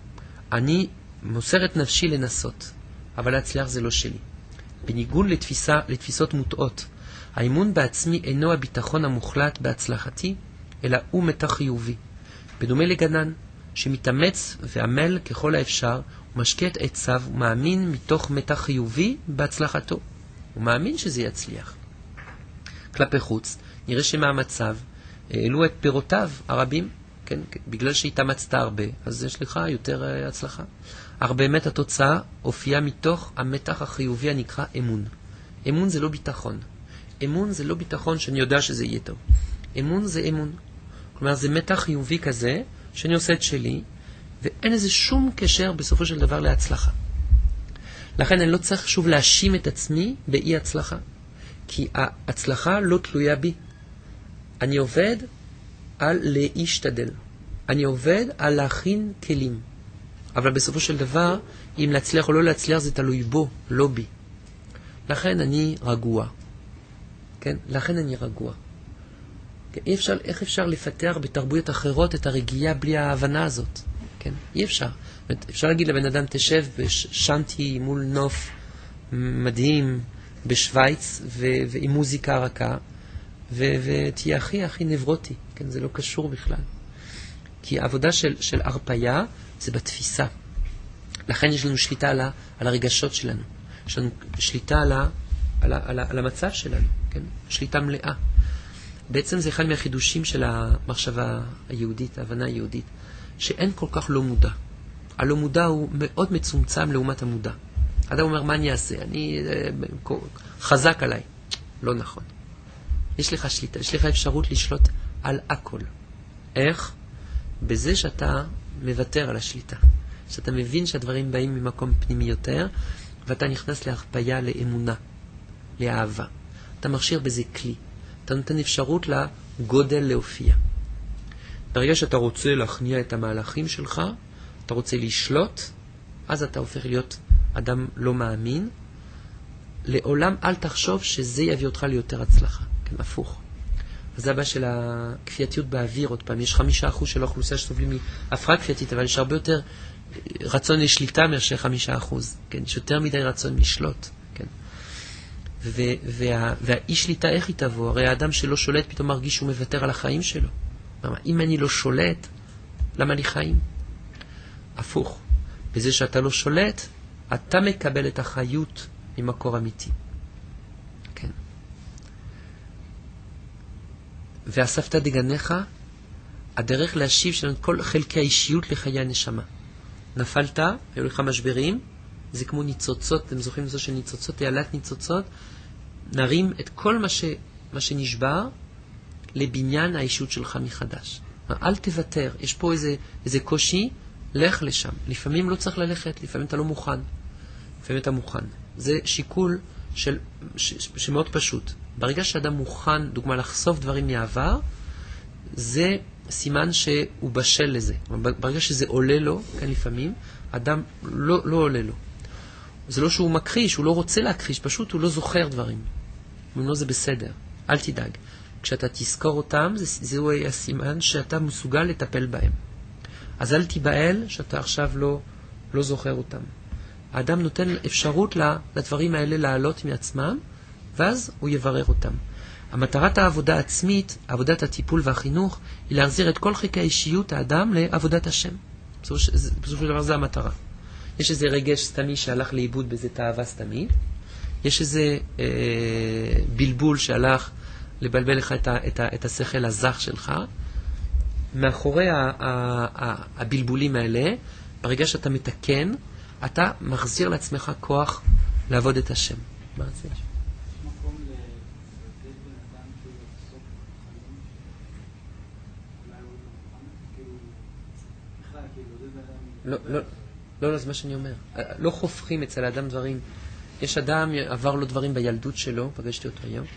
S1: אני מוסר את נפשי לנסות, אבל להצליח זה לא שלי. בניגוד לתפיסה, לתפיסות מוטעות, האמון בעצמי אינו הביטחון המוחלט בהצלחתי, אלא הוא מתח חיובי. בדומה לגנן, שמתאמץ ועמל ככל האפשר, הוא משקיע את עצב ומאמין מתוך מתח חיובי בהצלחתו. הוא מאמין שזה יצליח. כלפי חוץ, נראה שמהמצב, העלו את פירותיו הרבים, כן? בגלל שהתאמצת הרבה, אז יש לך יותר הצלחה. אך באמת התוצאה הופיעה מתוך המתח החיובי הנקרא אמון. אמון זה לא ביטחון. אמון זה לא ביטחון שאני יודע שזה יהיה טוב. אמון זה אמון. כלומר, זה מתח חיובי כזה, שאני עושה את שלי, ואין איזה שום קשר בסופו של דבר להצלחה. לכן אני לא צריך שוב להאשים את עצמי באי הצלחה. כי ההצלחה לא תלויה בי. אני עובד על להשתדל. אני עובד על להכין כלים. אבל בסופו של דבר, אם להצליח או לא להצליח, זה תלוי בו, לא בי. לכן אני רגוע. כן? לכן אני רגוע. כן? אי אפשר, איך אפשר לפתח בתרבויות אחרות את הרגיעה בלי ההבנה הזאת? כן? אי אפשר. אפשר להגיד לבן אדם, תשב בשנתי מול נוף מדהים בשוויץ, ו- ועם מוזיקה רכה, ו- ותהיה הכי הכי נברוטי. כן? זה לא קשור בכלל. כי העבודה של, של הרפיה זה בתפיסה. לכן יש לנו שליטה על, ה- על הרגשות שלנו. יש לנו שליטה על, ה- על, ה- על, ה- על המצב שלנו. כן? שליטה מלאה. בעצם זה אחד מהחידושים של המחשבה היהודית, ההבנה היהודית, שאין כל כך לא מודע. הלא מודע הוא מאוד מצומצם לעומת המודע. אדם אומר, מה אני אעשה? אני חזק עליי. לא נכון. יש לך שליטה, יש לך אפשרות לשלוט על הכל. איך? בזה שאתה מוותר על השליטה. שאתה מבין שהדברים באים ממקום פנימי יותר, ואתה נכנס להרפיה, לאמונה, לאהבה. אתה מכשיר בזה כלי. אתה נותן אפשרות לגודל להופיע. ברגע שאתה רוצה להכניע את המהלכים שלך, אתה רוצה לשלוט, אז אתה הופך להיות אדם לא מאמין. לעולם אל תחשוב שזה יביא אותך ליותר הצלחה. כן, הפוך. אז זה הבא של הכפייתיות באוויר, עוד פעם, יש חמישה אחוז של האוכלוסייה שסובלים מהפרעה כפייתית, אבל יש הרבה יותר רצון לשליטה מאשר חמישה אחוז. כן, יש יותר מדי רצון לשלוט. כן. וה, והאי שליטה איך היא תבוא? הרי האדם שלא שולט פתאום מרגיש שהוא מוותר על החיים שלו. אם אני לא שולט, למה לי חיים? הפוך. בזה שאתה לא שולט, אתה מקבל את החיות ממקור אמיתי. כן. ואספת דגניך, הדרך להשיב שלנו את כל חלקי האישיות לחיי הנשמה. נפלת, היו לך משברים, זה כמו ניצוצות, אתם זוכרים זו של ניצוצות, תעלת ניצוצות, נרים את כל מה, ש, מה שנשבר לבניין האישיות שלך מחדש. אל תוותר, יש פה איזה, איזה קושי, לך לשם. לפעמים לא צריך ללכת, לפעמים אתה לא מוכן. לפעמים אתה מוכן. זה שיקול של, ש, ש, שמאוד פשוט. ברגע שאדם מוכן, דוגמה, לחשוף דברים מהעבר, זה סימן שהוא בשל לזה. ברגע שזה עולה לו, כן, לפעמים, אדם לא, לא עולה לו. זה לא שהוא מכחיש, הוא לא רוצה להכחיש, פשוט הוא לא זוכר דברים. ממנו זה בסדר, אל תדאג. כשאתה תזכור אותם, זה, זהו הסימן שאתה מסוגל לטפל בהם. אז אל תיבהל שאתה עכשיו לא, לא זוכר אותם. האדם נותן אפשרות לדברים האלה לעלות מעצמם, ואז הוא יברר אותם. המטרת העבודה העצמית, עבודת הטיפול והחינוך, היא להחזיר את כל חלקי האישיות האדם לעבודת השם. בסופו של דבר זה המטרה. יש איזה רגש סתמי שהלך לאיבוד באיזה תאווה סתמית, יש איזה אה, בלבול שהלך לבלבל לך את, ה, את, ה, את השכל הזך שלך. מאחורי ה, ה, ה, הבלבולים האלה, ברגע שאתה מתקן, אתה מחזיר לעצמך כוח לעבוד את השם. מה רצית? יש מקום לבדל בן אדם כאילו לסוף חיים? אולי הוא כאילו... בכלל, כאילו, זה בן אדם... לא, לא, לא, זה מה שאני אומר. לא חופכים אצל האדם דברים. יש אדם, עבר לו דברים בילדות שלו, פגשתי אותו היום,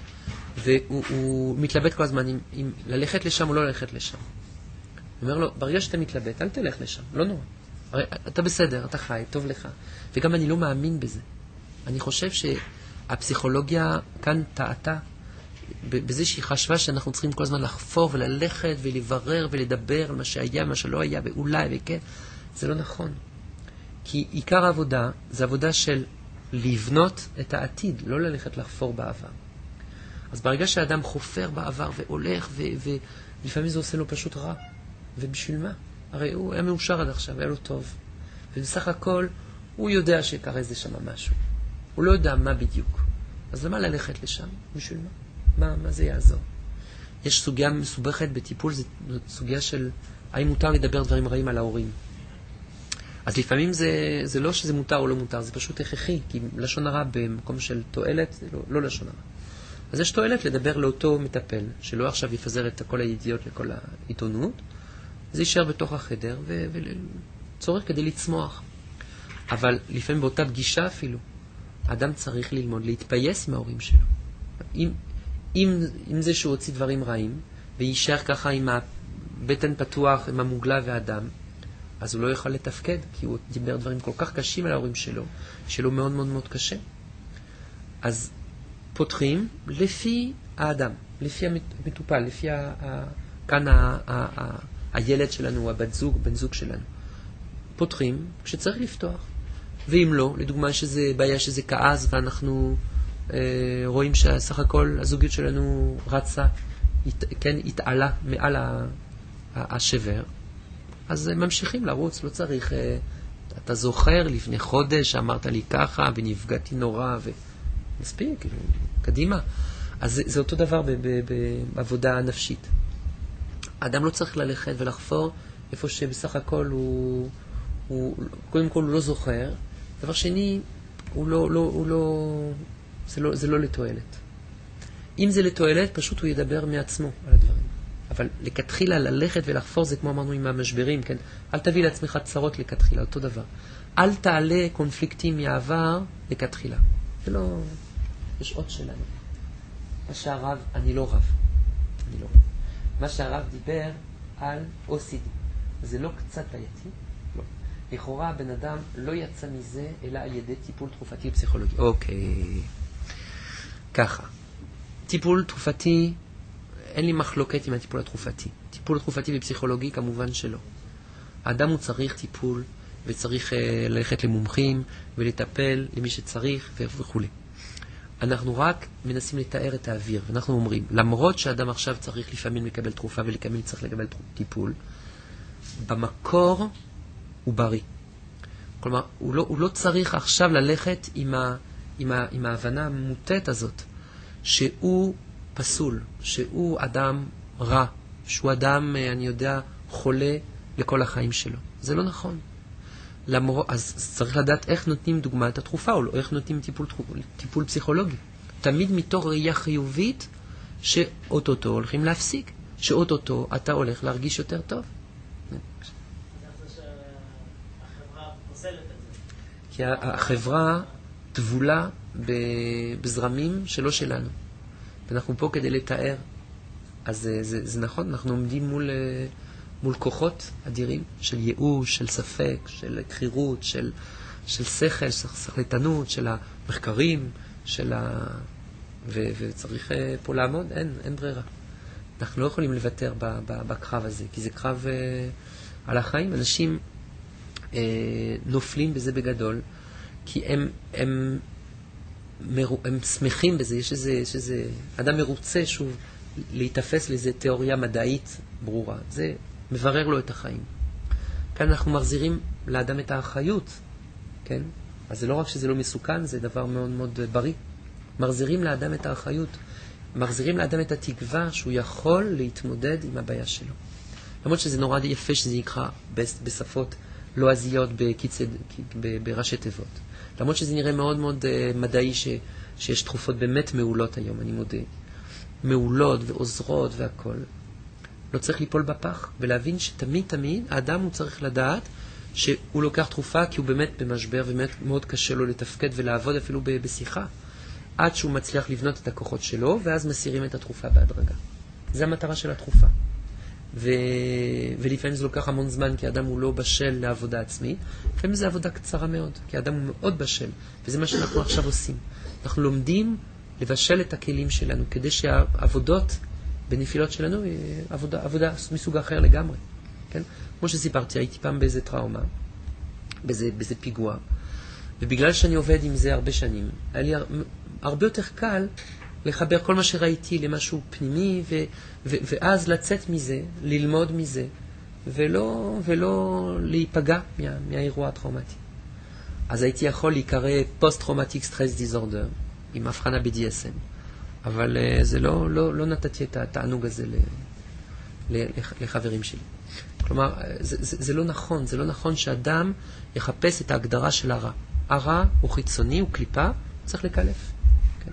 S1: והוא מתלבט כל הזמן אם, אם ללכת לשם או לא ללכת לשם. הוא אומר לו, ברגע שאתה מתלבט, אל תלך לשם, לא נורא. הרי אתה בסדר, אתה חי, טוב לך. וגם אני לא מאמין בזה. אני חושב שהפסיכולוגיה כאן טעתה, בזה שהיא חשבה שאנחנו צריכים כל הזמן לחפור וללכת ולברר ולדבר על מה שהיה ומה שלא היה, ואולי וכן. זה לא נכון. כי עיקר העבודה זה עבודה של לבנות את העתיד, לא ללכת לחפור בעבר. אז ברגע שהאדם חופר בעבר והולך, ו- ולפעמים זה עושה לו פשוט רע. ובשביל מה? הרי הוא היה מאושר עד עכשיו, היה לו טוב. ובסך הכל, הוא יודע שקרה איזה שם משהו. הוא לא יודע מה בדיוק. אז למה ללכת לשם? בשביל מה? מה, מה זה יעזור? יש סוגיה מסובכת בטיפול, זו סוגיה של האם מותר לדבר דברים רעים על ההורים. אז לפעמים זה, זה לא שזה מותר או לא מותר, זה פשוט הכרחי, כי לשון הרע במקום של תועלת, זה לא, לא לשון הרע. אז יש תועלת לדבר לאותו מטפל, שלא עכשיו יפזר את כל הידיעות לכל העיתונות, זה יישאר בתוך החדר וצורך כדי לצמוח. אבל לפעמים באותה פגישה אפילו, האדם צריך ללמוד, להתפייס עם ההורים שלו. אם, אם, אם זה שהוא הוציא דברים רעים, ויישאר ככה עם הבטן פתוח, עם המוגלה והאדם, אז הוא לא יוכל לתפקד, כי הוא דיבר דברים כל כך קשים על ההורים שלו, שלו מאוד מאוד מאוד קשה. אז פותחים לפי האדם, לפי המטופל, לפי ה, ה, כאן ה, ה, ה, הילד שלנו, הבת זוג, בן זוג שלנו. פותחים כשצריך לפתוח. ואם לא, לדוגמה שזה בעיה שזה כעס, ואנחנו אה, רואים שסך הכל הזוגיות שלנו רצה, הת, כן, התעלה מעל ה, ה, השבר, אז ממשיכים לרוץ, לא צריך. אתה זוכר, לפני חודש אמרת לי ככה, ונפגעתי נורא, ומספיק, קדימה. אז זה, זה אותו דבר ב, ב, ב, בעבודה נפשית. האדם לא צריך ללכת ולחפור איפה שבסך הכל הוא, הוא קודם כל הוא לא זוכר. דבר שני, הוא לא, לא, הוא לא, זה לא, זה לא לתועלת. אם זה לתועלת, פשוט הוא ידבר מעצמו על הדברים. אבל לכתחילה ללכת ולחפור זה כמו אמרנו עם המשברים, כן? אל תביא לעצמך צרות לכתחילה, אותו דבר. אל תעלה קונפליקטים מהעבר לכתחילה. זה לא... יש עוד שלנו. מה שהרב, אני לא רב. אני לא רב. מה שהרב דיבר על או סי די. זה לא קצת בעייתי? לא. לכאורה הבן אדם לא יצא מזה אלא על ידי טיפול תרופתי ופסיכולוגי. אוקיי. ככה. טיפול תרופתי, אין לי מחלוקת עם הטיפול התרופתי. טיפול תרופתי ופסיכולוגי כמובן שלא. האדם הוא צריך טיפול וצריך uh, ללכת למומחים ולטפל למי שצריך וכו'. אנחנו רק מנסים לתאר את האוויר, ואנחנו אומרים, למרות שאדם עכשיו צריך לפעמים לקבל תרופה ולפעמים צריך לקבל טיפול, במקור הוא בריא. כלומר, הוא לא, הוא לא צריך עכשיו ללכת עם, ה, עם, ה, עם ההבנה המוטט הזאת, שהוא פסול, שהוא אדם רע, שהוא אדם, אני יודע, חולה לכל החיים שלו. זה לא נכון. למור... אז צריך לדעת איך נותנים דוגמת התרופה, או לא, איך נותנים טיפול, טיפול פסיכולוגי. תמיד מתוך ראייה חיובית שאוטוטו הולכים להפסיק, שאוטוטו אתה הולך להרגיש יותר טוב.
S2: החברה פוסלת את זה.
S1: כי החברה תבולה בזרמים שלא שלנו. ואנחנו פה כדי לתאר. אז זה, זה, זה נכון, אנחנו עומדים מול, מול כוחות אדירים של ייאוש, של ספק, של קרירות, של, של שכל, של שכלתנות, של המחקרים, של ה... ו, וצריך פה לעמוד, אין, אין ברירה. אנחנו לא יכולים לוותר ב, ב, בקרב הזה, כי זה קרב אה, על החיים. אנשים אה, נופלים בזה בגדול, כי הם, הם, מרו, הם שמחים בזה, יש איזה, יש איזה אדם מרוצה שוב להתאפס לאיזו תיאוריה מדעית ברורה. זה מברר לו את החיים. כאן אנחנו מחזירים לאדם את האחריות, כן? אז זה לא רק שזה לא מסוכן, זה דבר מאוד מאוד בריא. מחזירים לאדם את האחריות, מחזירים לאדם את התקווה שהוא יכול להתמודד עם הבעיה שלו. למרות שזה נורא יפה שזה נקרא בשפות לועזיות בקיצד, בראשי תיבות. למרות שזה נראה מאוד מאוד מדעי ש, שיש תרופות באמת מעולות היום, אני מודה. מעולות ועוזרות והכל. לא צריך ליפול בפח ולהבין שתמיד תמיד האדם הוא צריך לדעת שהוא לוקח תרופה כי הוא באמת במשבר ובאמת מאוד קשה לו לתפקד ולעבוד אפילו בשיחה. עד שהוא מצליח לבנות את הכוחות שלו ואז מסירים את התרופה בהדרגה. זה המטרה של התרופה. ו... ולפעמים זה לוקח המון זמן כי האדם הוא לא בשל לעבודה עצמית. לפעמים זה עבודה קצרה מאוד כי האדם הוא מאוד בשל. וזה מה שאנחנו עכשיו עושים. אנחנו לומדים לבשל את הכלים שלנו כדי שהעבודות בנפילות שלנו עבודה, עבודה מסוג אחר לגמרי. כן? כמו שסיפרתי, הייתי פעם באיזה טראומה, באיזה, באיזה פיגוע, ובגלל שאני עובד עם זה הרבה שנים, היה לי הרבה יותר קל לחבר כל מה שראיתי למשהו פנימי, ו, ו, ואז לצאת מזה, ללמוד מזה, ולא, ולא להיפגע מה, מהאירוע הטראומטי. אז הייתי יכול להיקרא פוסט-טראומטיק סטרס דיזורדר, עם הבחנה ב-די אס אם. אבל uh, זה לא, לא, לא נתתי את התענוג הזה ל, ל, לחברים שלי. כלומר, זה, זה, זה לא נכון, זה לא נכון שאדם יחפש את ההגדרה של הרע. הרע הוא חיצוני, הוא קליפה, צריך לקלף. כן.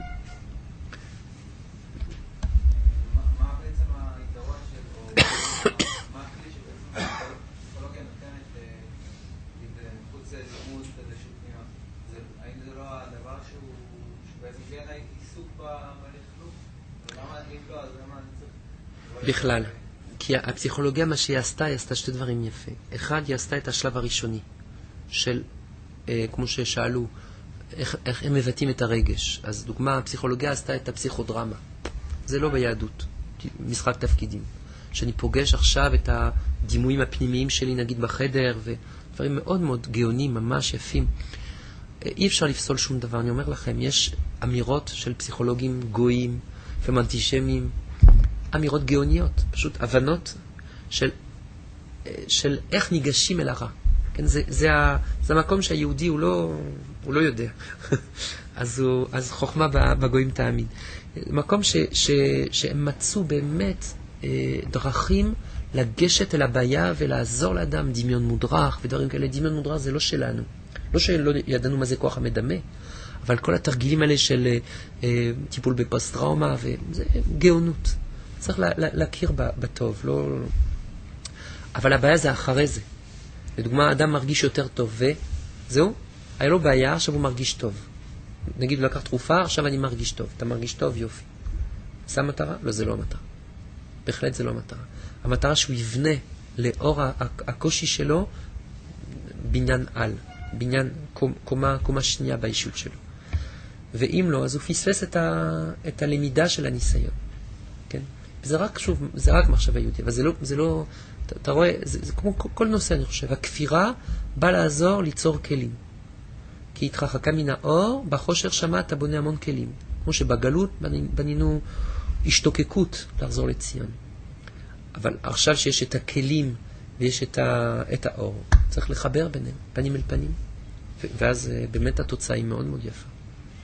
S3: מה בעצם היתרון של, או מה הכלי שבעצם הפסיכולוגיה נותנת מחוץ ללימוד איזשהו פנימה? האם זה לא הדבר שהוא בעצם כן עיסוק בלכלוך? ולמה אם לא, אז למה אני צריך...
S1: בכלל. כי הפסיכולוגיה, מה שהיא עשתה, היא עשתה שתי דברים יפה. אחד, היא עשתה את השלב הראשוני, של, אה, כמו ששאלו, איך, איך הם מבטאים את הרגש. אז דוגמה, הפסיכולוגיה עשתה את הפסיכודרמה. זה לא ביהדות, משחק תפקידים. שאני פוגש עכשיו את הדימויים הפנימיים שלי, נגיד בחדר, ודברים מאוד מאוד גאונים, ממש יפים. אי אפשר לפסול שום דבר, אני אומר לכם, יש אמירות של פסיכולוגים גויים ומנטישמים, אמירות גאוניות, פשוט הבנות של, של איך ניגשים אל הרע. כן, זה, זה, ה, זה המקום שהיהודי הוא לא, הוא לא יודע. אז, הוא, אז חוכמה בגויים תאמין. מקום ש, ש, שהם מצאו באמת אה, דרכים לגשת אל הבעיה ולעזור לאדם, דמיון מודרך ודברים כאלה. דמיון מודרך זה לא שלנו. לא שלא ידענו מה זה כוח המדמה, אבל כל התרגילים האלה של אה, טיפול בפוסט-טראומה, וזה גאונות. צריך לה, לה, להכיר בטוב, לא... אבל הבעיה זה אחרי זה. לדוגמה, האדם מרגיש יותר טוב, וזהו, היה לו בעיה, עכשיו הוא מרגיש טוב. נגיד, הוא לקח תרופה, עכשיו אני מרגיש טוב. אתה מרגיש טוב, יופי. זה המטרה? לא, זה לא המטרה. בהחלט זה לא המטרה. המטרה שהוא יבנה לאור הקושי שלו בניין על, בניין קומה, קומה שנייה באישות שלו. ואם לא, אז הוא פספס את, ה, את הלמידה של הניסיון. כן? זה רק, שוב, זה רק מחשבה יהודית, אבל זה לא, זה לא, אתה, אתה רואה, זה, זה כמו כל נושא, אני חושב. הכפירה באה לעזור ליצור כלים. כי התרחקה מן האור, בחושך שמעת בונה המון כלים. כמו שבגלות בנינו השתוקקות לחזור לציון. אבל עכשיו שיש את הכלים ויש את, ה, את האור, צריך לחבר ביניהם, פנים אל פנים. ואז באמת התוצאה היא מאוד מאוד יפה.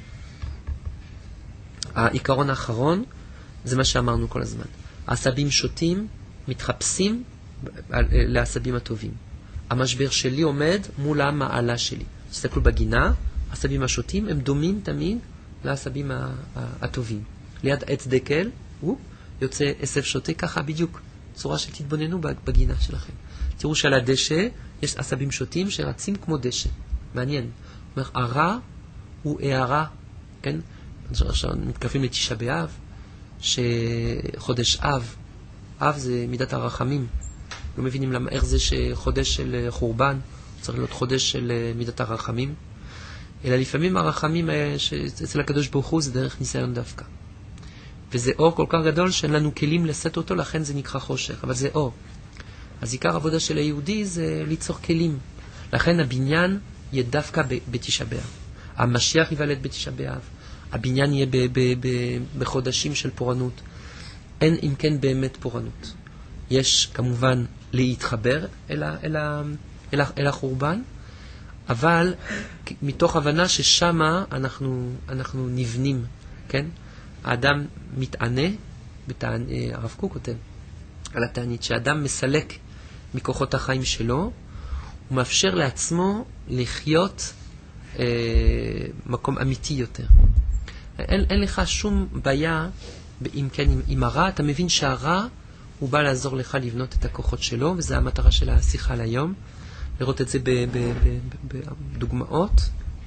S1: העיקרון האחרון, זה מה שאמרנו כל הזמן. העשבים שוטים, מתחפשים לעשבים הטובים. המשבר שלי עומד מול המעלה שלי. תסתכלו בגינה, העשבים השוטים הם דומים תמיד לעשבים הטובים. ליד עץ דקל, הוא יוצא עשב שוטה, ככה בדיוק, צורה שתתבוננו בגינה שלכם. תראו שעל הדשא יש עשבים שוטים שרצים כמו דשא. מעניין. אומר, הרע הוא הערה, כן? עכשיו מתקרבים לתשעה באב, שחודש אב, אב זה מידת הרחמים. לא מבינים למה, איך זה שחודש של חורבן צריך להיות חודש של מידת הרחמים. אלא לפעמים הרחמים אצל הקדוש ברוך הוא זה דרך ניסיון דווקא. וזה אור כל כך גדול שאין לנו כלים לשאת אותו, לכן זה נקרא חושך, אבל זה אור. אז עיקר העבודה של היהודי זה ליצור כלים. לכן הבניין יהיה דווקא בתשעה באב. המשיח ייוולד בתשעה באב. הבניין יהיה ב- ב- ב- בחודשים של פורענות. אין אם כן באמת פורענות. יש כמובן להתחבר אל, ה- אל, ה- אל, ה- אל החורבן, אבל מתוך הבנה ששמה אנחנו, אנחנו נבנים, כן? האדם מתענה, בתענ... הרב קוק כותב על התענית, שהאדם מסלק מכוחות החיים שלו, הוא מאפשר לעצמו לחיות אה, מקום אמיתי יותר. אין, אין לך שום בעיה, אם כן, עם, עם הרע, אתה מבין שהרע הוא בא לעזור לך לבנות את הכוחות שלו, וזו המטרה של השיחה להיום, לראות את זה בדוגמאות.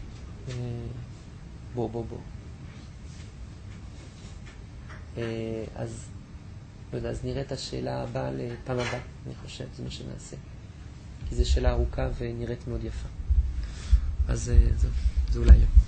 S1: בוא, בוא, בוא. אז, לא יודע, אז נראה את השאלה הבאה לפעם הבאה, אני חושב, זה מה שנעשה. כי זו שאלה ארוכה ונראית מאוד יפה. אז זה, זה אולי יום.